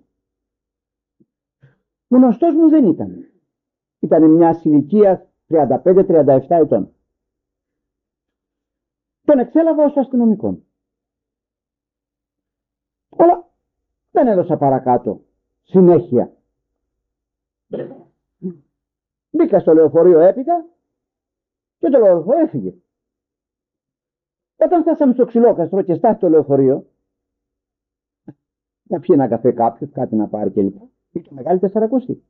Γνωστός μου δεν ήταν. Ήταν μια ηλικία τριάντα πέντε τριάντα επτά ετών. Τον εξέλαβα ως αστυνομικό. Αλλά δεν έδωσα παρακάτω συνέχεια. Μπήκα στο λεωφορείο έπειτα και το λεωφορείο έφυγε. Όταν φτάσαμε στο Ξυλόκαστρο και στάθη το λεωφορείο, να πιει ένα καφέ κάποιος, κάτι να πάρει κλπ. Ήταν μεγάλη τεσσαρακοστή.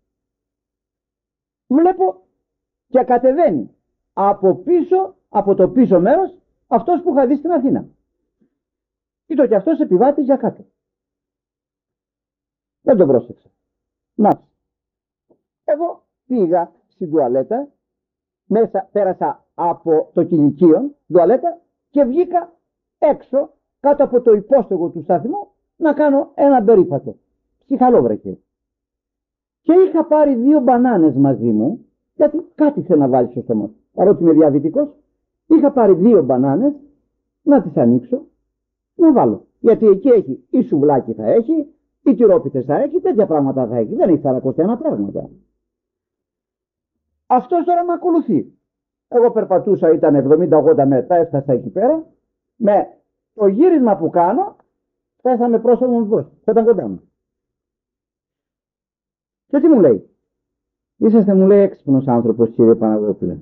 Βλέπω και κατεβαίνει από πίσω, από το πίσω μέρος, αυτός που είχα δει στην Αθήνα. Ήταν και αυτός επιβάτης για κάτω. Δεν τον πρόσεξα. Να. Εγώ πήγα στην τουαλέτα, μέσα πέρασα από το κηλικείο, τουαλέτα, και βγήκα έξω, κάτω από το υπόστεγο του σταθμού, να κάνω ένα περίπατο. Ψυχαλόβρεκε. Και είχα πάρει δύο μπανάνες μαζί μου, γιατί κάτι θέλω να βάλει στο στόμα. Παρότι είμαι διαβητικός, είχα πάρει δύο μπανάνες, να τις ανοίξω, να βάλω. Γιατί εκεί έχει, ή σουβλάκι θα έχει, ή τυρόπιτες θα έχει, τέτοια πράγματα θα έχει. Δεν έχει σαρακοστιανά πράγματα. Αυτός τώρα με ακολουθεί. Εγώ περπατούσα, ήταν εβδομήντα ογδόντα μέτρα, έφτασα εκεί πέρα. Με το γύρισμα που κάνω, φτάσαμε πρόσωπο μου μπρος. Θα ήταν κοντά μου. Και τι μου λέει. Είσαστε, μου λέει, έξυπνος άνθρωπος, κύριε Παναγόπουλε.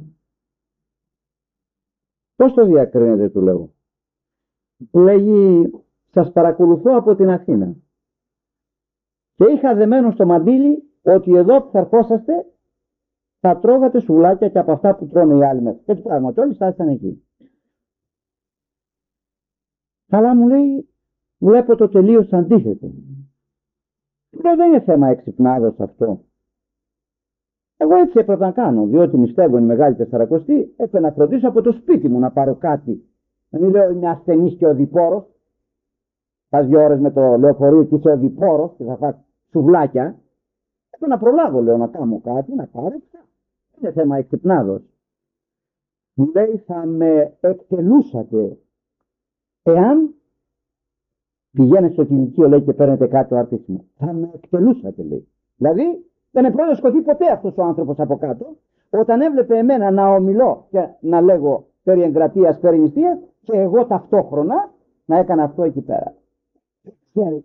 Πώς το διακρίνετε, του λέω. Λέγει, σας παρακολουθώ από την Αθήνα. Και είχα δεμένο στο μαντίλι ότι εδώ που θα ερχόσαστε θα τρώγατε σουβλάκια και από αυτά που τρώνε οι άλλοι μέσα. Και έτσι πράγματι όλοι στάθησαν εκεί. Αλλά μου λέει, βλέπω το τελείως αντίθετο. Λέω, δεν είναι θέμα εξυπνάδος αυτό. Εγώ έτσι έπρεπε να κάνω, διότι νηστεύω, είναι μεγάλη τεσσαρακοστή, έπρεπε να φροντίσω από το σπίτι μου να πάρω κάτι. Να μην λέω είμαι ασθενής και οδηπόρος. Πας δύο ώρες με το λεωφορείο και είσαι οδηπόρος και θα φας σουβλάκια. Έπρεπε να προλάβω, λέω, να κάνω κάτι, να πάρω. Δεν είναι θέμα εξυπνάδος. Μου λέει, θα με εκτελούσατε εάν πηγαίνετε στο κηλικείο, λέει, και παίρνετε κάτι το αρτήσιμο. Θα με εκτελούσατε, λέει. Δηλαδή δεν είναι πρώτο σκοτεί ποτέ αυτός ο άνθρωπος από κάτω, όταν έβλεπε εμένα να ομιλώ και να λέγω περί εγκρατείας, περί νηστείας, και εγώ ταυτόχρονα να έκανα αυτό εκεί πέρα. ξέρεις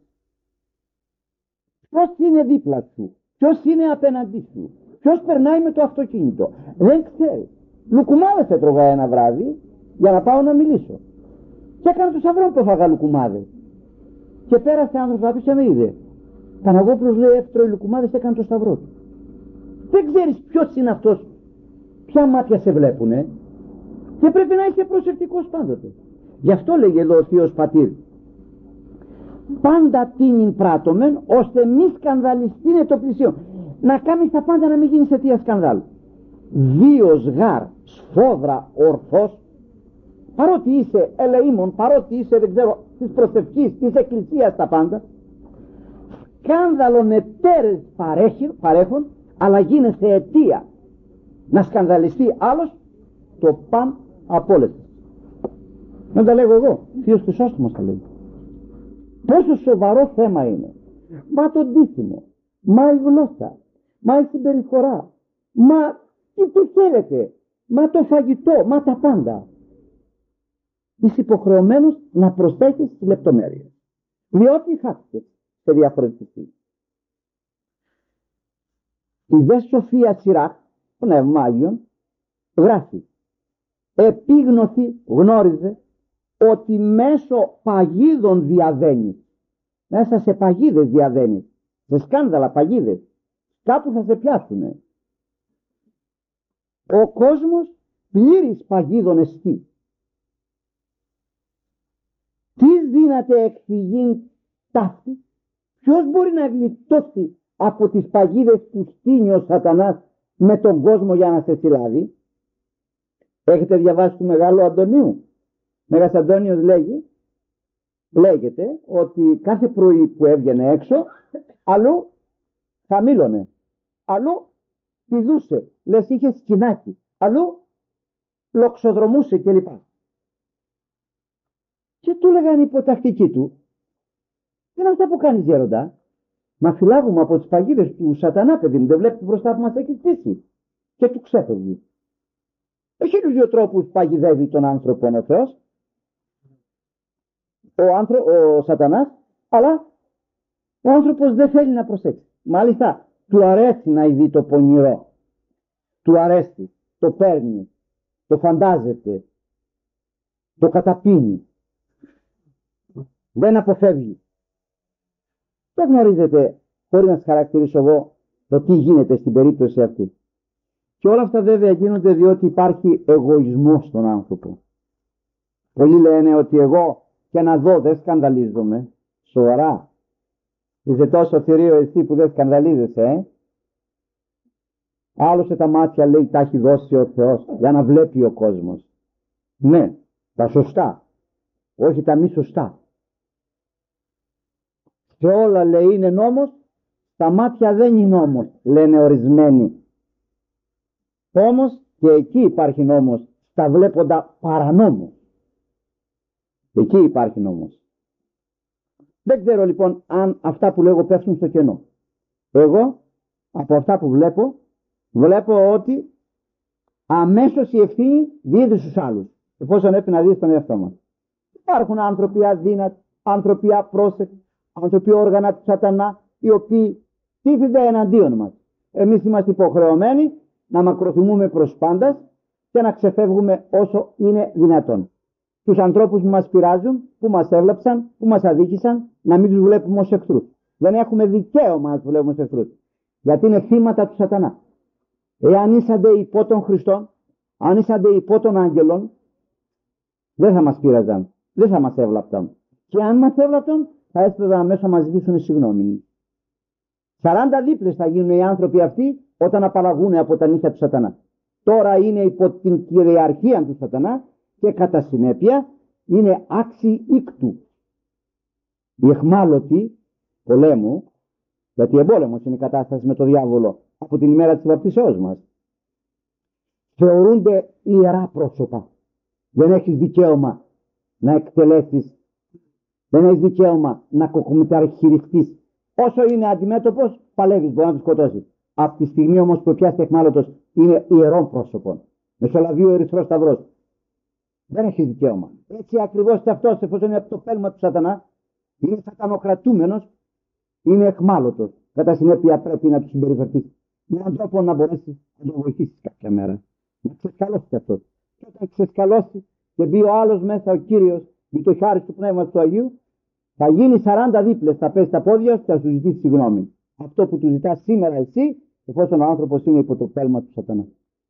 ποιος είναι δίπλα σου, ποιος είναι απέναντί σου, ποιος περνάει με το αυτοκίνητο. Δεν ξέρεις. Λουκουμάδες έτρωγα ένα βράδυ για να πάω να μιλήσω. Και έκανα το σταυρό που έφαγα λουκουμάδες. Και πέρασε άνθρωπος απ' και με είδε. Παναγόπουλος λέει έφτρωε λουκουμάδες, έκανε το σταυρό του. Δεν ξέρεις ποιος είναι αυτός, ποια μάτια σε βλέπουνε, και πρέπει να είσαι προσεκτικός πάντοτε. Γι' αυτό λέγει εδώ ο Θείος Πατήρ, πάντα τίνην πράττομεν ώστε μη σκανδαλιστήνε το πλησίον. Να κάνεις τα πάντα να μην γίνεις αιτία σκανδάλου. Βίος γάρ σφόδρα ορθός, παρότι είσαι ελεήμων, παρότι είσαι δεν ξέρω της προσευχής, της εκκλησίας τα πάντα, σκάνδαλον εταίρες παρέχουν, αλλά γίνεσαι αιτία να σκανδαλιστεί άλλος το παν απόλυτο. Δεν τα λέγω εγώ, Θείος Χρυσόστομος τα λέει. Πόσο σοβαρό θέμα είναι. Μα το ντύσιμο, μα η γλώσσα, μα η συμπεριφορά, μα τι του θέλετε, μα το φαγητό, μα τα πάντα. Είσαι υποχρεωμένος να προσέχεις τις λεπτομέρειες, διότι χάθηκε σε διαφορετική. Η δε Σοφία Σιράχ, πνεύμα Άγιον, γράφει, επίγνωθη γνώριζε ότι μέσω παγίδων διαβαίνει, μέσα σε παγίδες διαβαίνει, σε σκάνδαλα παγίδες, κάπου θα σε πιάσουνε. Ο κόσμος πλήρης παγίδων εστί. Τι δύναται εκφυγήν ταύτη, ποιος μπορεί να γλιτώσει από τις παγίδες που στείνει ο σατανάς με τον κόσμο για να σε συλλάβει. Έχετε διαβάσει του Μεγάλου Αντωνίου? Μέγας Αντώνιος λέγει, λέγεται ότι κάθε πρωί που έβγαινε έξω, αλλού χαμήλωνε, αλλού πηδούσε, λες είχε σκηνάκι, αλλού λοξοδρομούσε κλπ. Και του λέγανε οι υποτακτικοί του, τι είναι αυτά που κάνεις γέροντα? Μα φυλάγουμε από τις παγίδες του σατανά, παιδί μου, δεν βλέπεις μπροστά που μας έχει στήσει. Και του ξέφευγε. Έχει τους δύο τρόπους παγιδεύει τον άνθρωπο ο Θεός, ο, άνθρω... ο σατανάς, αλλά ο άνθρωπος δεν θέλει να προσέξει. Μάλιστα του αρέσει να ειδεί το πονηρό, του αρέσει, το παίρνει, το φαντάζεται, το καταπίνει, δεν αποφεύγει. Δεν γνωρίζετε, χωρίς να σας χαρακτηρίσω εγώ, το τι γίνεται στην περίπτωση αυτή. Και όλα αυτά βέβαια γίνονται διότι υπάρχει εγωισμός στον άνθρωπο. Πολλοί λένε ότι εγώ και να δω δεν σκανδαλίζομαι. Σοβαρά. Είσαι τόσο θηρίο εσύ που δεν σκανδαλίζεσαι, ε? Άλλωσε τα μάτια, λέει, τα έχει δώσει ο Θεός για να βλέπει ο κόσμος. Ναι, τα σωστά, όχι τα μη σωστά. Σε όλα, λέει, είναι νόμος, τα μάτια δεν είναι νόμος, λένε ορισμένοι. Όμως και εκεί υπάρχει νόμος, στα βλέποντα παρανόμος. Εκεί υπάρχει νόμος. Δεν ξέρω λοιπόν αν αυτά που λέγω πέφτουν στο κενό. Εγώ από αυτά που βλέπω, βλέπω ότι αμέσως η ευθύνη δίδει στους άλλους, εφόσον έπρεπε να δει τον εαυτό μας. Υπάρχουν άνθρωποι αδύνατοι, άνθρωποι απρόσεκτοι, άνθρωποι όργανα του σατανά, οι οποίοι τύφονται εναντίον μας. Εμείς είμαστε υποχρεωμένοι να μακροθυμούμε προς πάντας και να ξεφεύγουμε όσο είναι δυνατόν. Τους ανθρώπους που μας πειράζουν, που μας έβλαψαν, που μας αδίκησαν, να μην τους βλέπουμε ως εχθρούς. Δεν έχουμε δικαίωμα να τους βλέπουμε ως εχθρούς, γιατί είναι θύματα του σατανά. Εάν ήσανται υπό των Χριστών, αν ήσανται υπό των άγγελων, δεν θα μας πείραζαν, δεν θα μας έβλαπταν. Και αν μας έβλαπταν, θα έσπευαν αμέσως να μας ζητήσουν συγγνώμη. σαράντα δίπλες θα γίνουν οι άνθρωποι αυτοί όταν απαλλαγούν από τα νύχια του σατανά. Τώρα είναι υπό την κυριαρχία του σατανά και κατά συνέπεια είναι άξιοι ήκτου. Οι εχμάλωτοι πολέμου, γιατί εμπόλεμος είναι η κατάσταση με το διάβολο από την ημέρα της βαπτίσεώς μας, θεωρούνται ιερά πρόσωπα. Δεν έχεις δικαίωμα να εκτελέσεις, δεν έχεις δικαίωμα να κοκομεταρχηριστείς. Όσο είναι αντιμέτωπος, παλεύεις, μπορεί να τους σκοτώσεις. Από τη στιγμή όμως που πιάσεις εχμάλωτος, είναι ιερών πρόσωπων. Μεσολαβεί ο Ερυθρός Σταυρός. Δεν έχει δικαίωμα. Έτσι ακριβώς σε αυτό, εφόσον είναι από το πέλμα του σατανά, είναι σατανοκρατούμενος, είναι εχμάλωτος. Κατά συνέπεια πρέπει να του συμπεριφερθείς με έναν τρόπο να μπορέσει να τον βοηθήσεις κάποια μέρα. Να ξεσκαλώσει κι αυτό. Και όταν ξεσκαλώσει και μπει ο άλλος μέσα, ο Κύριος, με το χάρη του Πνεύματος του Αγίου, θα γίνει σαράντα δίπλες, θα πέσει τα πόδια και θα σου ζητήσει συγγνώμη. Αυτό που του ζητάς σήμερα εσύ, εφόσον ο άνθρωπος είναι υπό το πέλμα του σατανά.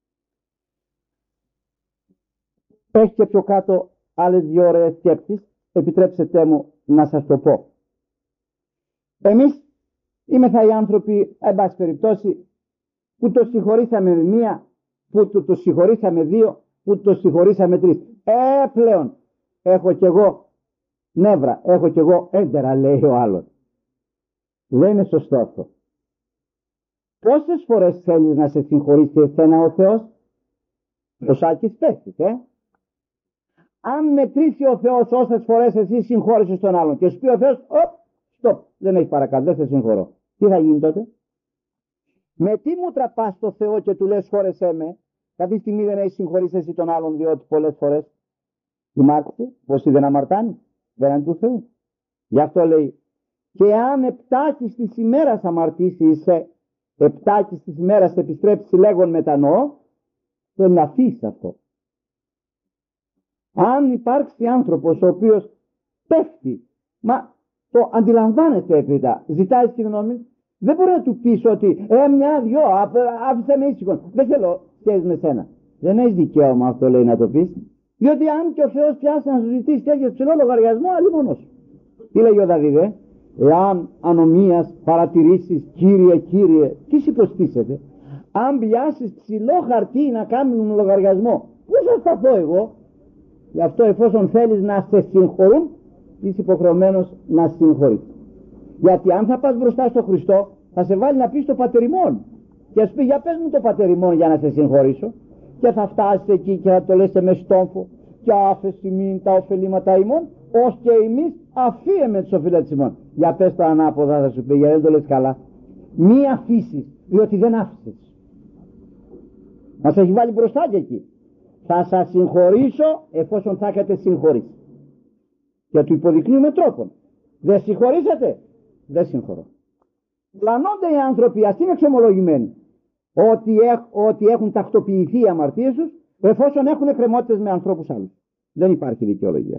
Έχει και πιο κάτω άλλες δύο ωραίες σκέψεις, επιτρέψτε μου να σας το πω. Εμείς είμεθα οι άνθρωποι, εν πάση περιπτώσει, που το συγχωρήσαμε με μία, που το, το συγχωρήσαμε δύο, που το συγχωρήσαμε τρεις. Ε, πλέον, έχω κι εγώ νεύρα, έχω κι εγώ έντερα, λέει ο άλλος. Δεν είναι σωστό αυτό. Πόσες φορές θέλεις να σε συγχωρήσει εσένα ο Θεός? Το σάκης πέφτεις, ε. Αν μετρήσει ο Θεός όσες φορές εσύ συγχώρησες τον άλλον και σου πει ο Θεός, οπ, στοπ, δεν έχει παρακάτω, δεν σε συγχωρώ. Τι θα γίνει τότε? Με τι μούτρα πας στο Θεό και του λες χώρεσέ με, κάθε στιγμή δεν έχει συγχωρήσει εσύ τον άλλον, διότι πολλές φορές θυμάστε πως δεν αμαρτάνει, δεν είναι του Θεού. Γι' αυτό λέει, και αν επτάκις της ημέρας αμαρτήσει είσαι, επτάκις της ημέρας επιστρέψει λέγον μετανοώ, δεν να αφήσεις αυτό. Αν υπάρξει άνθρωπος ο οποίος πέφτει, μα το αντιλαμβάνεται έπειτα, ζητάει συγγνώμη, δεν μπορεί να του πεις ότι ε, μια, δυο, άφησε με ήσυχον, δεν θέλω σχέση με σένα. Δεν έχεις δικαίωμα αυτό, λέει, να το πεις, διότι αν και ο Θεός πιάσει να σου ζητήσει τέτοιο ψηλό λογαριασμό, αλλή μόνος. Τι λέει ο Δαβίδ, ε? Εάν ανομίας παρατηρήσεις, Κύριε, Κύριε, τι σου υποστήσετε? Αν πιάσεις ψηλό χαρτί να κάνουν λογαριασμό, πού θα σταθώ εγώ? Γι' αυτό εφόσον θέλεις να σε συγχωρούν, είσαι υποχρεωμένος να συγχωρείς. Γιατί αν θα πας μπροστά στο Χριστό, θα σε βάλει να πεις το πατεριμόν. Και θα σου πει, για πες μου το πατεριμόν για να σε συγχωρήσω. Και θα φτάσεις εκεί και θα το λες με στόμφο. Και άφεση μην τα ωφελήματα ημών, ως και εμείς αφίεμε τις οφείλες ημών. Για πες το ανάποδα, θα σου πει, γιατί δεν το λες καλά. Μη αφήσεις, διότι δεν άφησες. Μας έχει βάλει μπροστά και εκεί. Θα σας συγχωρήσω εφόσον θα έχετε συγχωρήσει. Και του υποδεικνύουμε τρόπον. Δεν συγχωρήσατε, δεν συγχωρώ. Πλανώνται οι άνθρωποι, ας είναι εξομολογημένοι, ότι, έχ, ότι έχουν τακτοποιηθεί οι αμαρτίες τους, εφόσον έχουν εκκρεμότητες με ανθρώπους άλλους. Δεν υπάρχει δικαιολογία.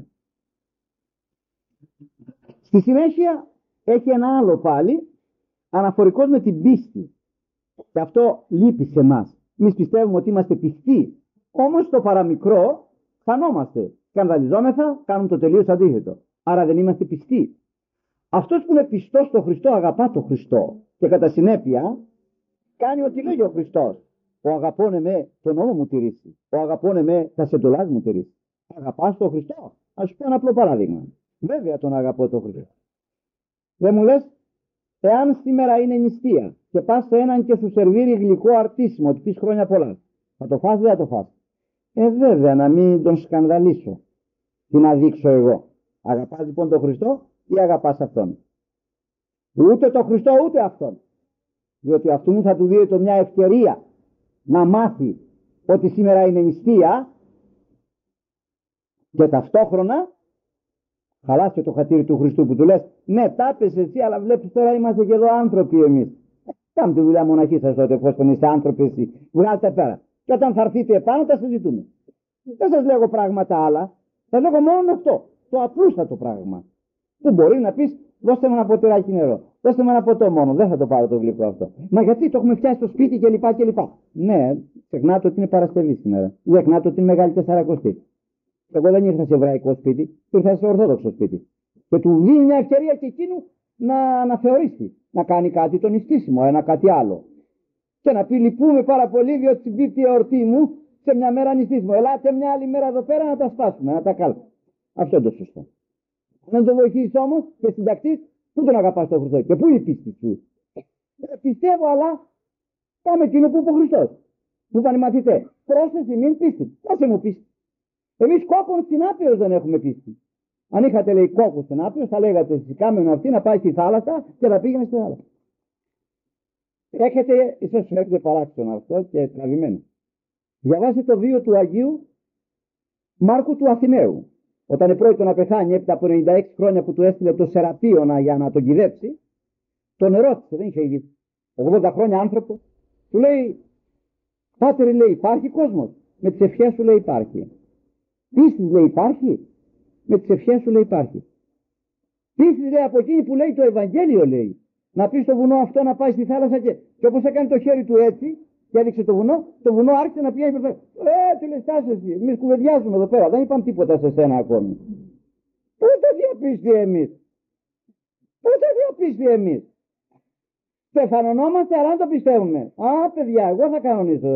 Στη συνέχεια έχει ένα άλλο πάλι, αναφορικός με την πίστη. Και αυτό λείπει σε εμάς. Εμείς πιστεύουμε ότι είμαστε πιστοί. Όμως το παραμικρό χανόμαστε. Σκανδαλιζόμεθα, κάνουμε το τελείως αντίθετο. Άρα δεν είμαστε πιστοί. Αυτός που είναι πιστός στο Χριστό αγαπά το Χριστό. Και κατά συνέπεια κάνει ό,τι λέγει ο Χριστός. Ο αγαπώνε με τον νόμο μου τηρήσει. Ο αγαπώνε με τα σεντολάς μου τηρήσει. Αγαπάς τον Χριστό? Ας σου πω ένα απλό παράδειγμα. Βέβαια τον αγαπώ τον Χριστό. Δεν μου λες, εάν σήμερα είναι νηστεία και πας σε έναν και σου σερβίρει γλυκό αρτίσιμο, ότι πεις χρόνια πολλά, θα το φας, δεν θα το φας? Ε, βέβαια, να μην τον σκανδαλίσω. Τι να δείξω εγώ? Αγαπάς λοιπόν τον Χριστό ή αγαπάς αυτόν? Ούτε τον Χριστό ούτε αυτόν. Διότι αυτού θα του δίνεται μια ευκαιρία να μάθει ότι σήμερα είναι νηστεία και ταυτόχρονα χαλάσε το χατήρι του Χριστού που του λες, ναι, τα πες εσύ, αλλά βλέπεις τώρα είμαστε και εδώ άνθρωποι εμείς. Κάμε τη δουλειά μοναχή σας τότε, εφόσον είστε άνθρωποι εσύ. Βγάλτε πέρα. Και όταν θα έρθείτε επάνω, τα συζητούμε. Δεν σας λέγω πράγματα άλλα. Θα λέγω μόνο αυτό. Το απλούστατο πράγμα. Που μπορεί να πεις, δώστε με ένα ποτηράκι νερό. Δώστε με ένα ποτό μόνο. Δεν θα το πάρω το γλυκό αυτό. Μα γιατί το έχουμε φτιάσει στο σπίτι κλπ. κλπ. Ναι, ξεχνάτε ότι είναι Παρασκευή σήμερα. Δεν ξεχνάτε ότι είναι Μεγάλη Τεσσαρακοστή. Εγώ δεν ήρθα σε εβραϊκό σπίτι, ήρθα σε ορθόδοξο σπίτι. Και του δίνει μια ευκαιρία και εκείνου να αναθεωρήσει, να κάνει κάτι το νηστίσιμο, ένα κάτι άλλο. Και να πει, λυπούμε πάρα πολύ, διότι συμπίπτει η εορτή μου σε μια μέρα νηστίσιμο. Ελάτε μια άλλη μέρα εδώ πέρα να τα σπάσουμε, να τα κάλουμε. Αυτό είναι το σωστό. Αν το βοηθήσει όμως και συντακτής, πού τον αγαπάς τον Χριστό και πού είναι η πίστη σου? Ε, πιστεύω, αλλά πάμε εκείνο που είπε ο Χριστός. Που είπαν οι μαθητές. Πρόσθεση, μην πίστη. Κάσε μου πίστη. Εμείς κόκκον στην Άπειρος δεν έχουμε πίστη. Αν είχατε, λέει, κόκκο στην Άπειρος, θα λέγατε εσείς κάμενο αυτή να πάει στη θάλασσα και θα πήγαινε στη θάλασσα. Έχετε, ίσως σου έχετε παράξενο αυτό και τραβημένο. Διαβάστε το βίο του Αγίου Μάρκου του Αθηναίου. όταν επρόκειτο να πεθάνει έπειτα από ενενήντα έξι χρόνια που του έστειλε το Σεραπείωνα για να τον κυδέψει, τον ερώτησε, δεν είχε ήδη ογδόντα χρόνια άνθρωπο, του λέει, πάτερ, λέει, υπάρχει κόσμος? Με τις ευχές σου, λέει, υπάρχει. Πίστης, λέει, υπάρχει? Με τις ευχές σου, λέει, υπάρχει. Πίστης, λέει, από εκείνη που λέει το Ευαγγέλιο, λέει, να πει στο βουνό αυτό να πάει στη θάλασσα και, και όπως έκανε το χέρι του έτσι και έδειξε το βουνό, το βουνό άρχισε να πηγαίνει προς. Ε, τι λες, στάσαι εσύ, εμείς κουβεντιάζουμε εδώ πέρα, δεν είπαμε τίποτα σε σένα ακόμη. Πού το διαπίστη εμείς? Πού το διαπίστη εμείς? Στεφανωνόμαστε, αλλά αν το πιστεύουμε. Α, παιδιά, εγώ θα κανονίσω.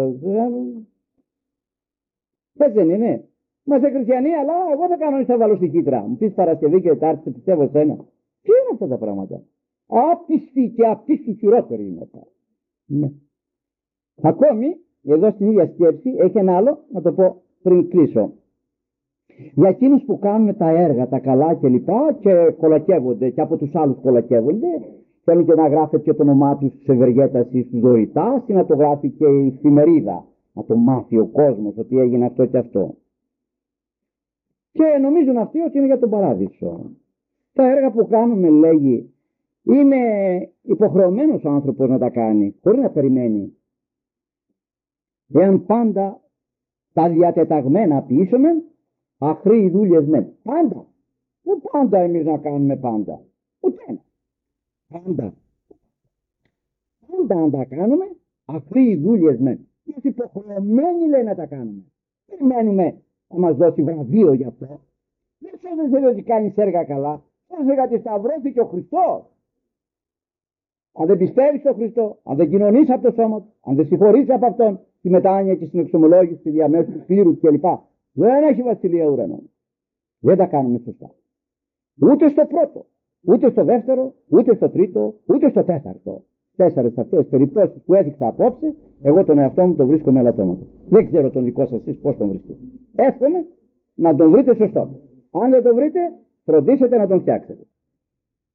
Έτσι δεν είναι? Είμαστε χριστιανοί, αλλά εγώ θα κανονίσω, θα βάλω στη χύτρα. Μου πεις Παρασκευή και Τετάρτη, πιστεύω σένα. Τι είναι αυτά τα πράγματα? Άπιστη και απίστη χειρότερη είναι αυτά. Ναι. Ακόμη, εδώ στην ίδια σκέψη, έχει ένα άλλο, να το πω πριν κλείσω. Για εκείνους που κάνουν τα έργα, τα καλά και λοιπά και κολακεύονται και από τους άλλους κολακεύονται, θέλουν και να γράφει και το όνομά τους στους ευεργέτας ή στους δωρητάς ή να το γράφει και η εφημερίδα, να το μάθει ο κόσμος ότι έγινε αυτό και αυτό. Και νομίζουν αυτοί ότι είναι για τον παράδεισο. Τα έργα που κάνουμε, λέγει, είναι υποχρεωμένος ο άνθρωπος να τα κάνει, χωρίς να περιμένει. Εάν πάντα τα διατεταγμένα ποιήσουμε, αχρήοι δούλειες μεν. Πάντα. Ούτε πάντα εμείς να κάνουμε πάντα. Ούτε ένα. Πάντα. Πάντα αν τα κάνουμε, αχρήοι δούλειες μεν. Είμαστε υποχρεωμένοι, λέει, να τα κάνουμε. Περιμένουμε να μας δώσει βραβείο γι' αυτό. Δεν σώζεσαι ότι κάνεις έργα καλά. Σώζεσαι γιατί σταυρώθηκε ο Χριστός. Αν δεν πιστεύεις στον Χριστό, αν δεν κοινωνείς από το σώμα του, αν δεν συγχωρείς από Αυτόν, τη μετάνοια και στην εξομολόγηση, τη διαμέσου του κλήρου κλπ. Δεν έχει βασιλεία ουρανών. Δεν τα κάνουμε σωστά. Ούτε στο πρώτο, ούτε στο δεύτερο, ούτε στο τρίτο, ούτε στο τέταρτο. Τέσσερις αυτές τις περιπτώσεις που έδειξα απόψε, εγώ τον εαυτό μου τον βρίσκω με ελαττώματα. Δεν ξέρω τον δικό σας εσείς πώς τον βρίσκετε. Εύχομαι να τον βρείτε σωστό. Αν δεν τον βρείτε, φροντίσετε να τον φτιάξετε.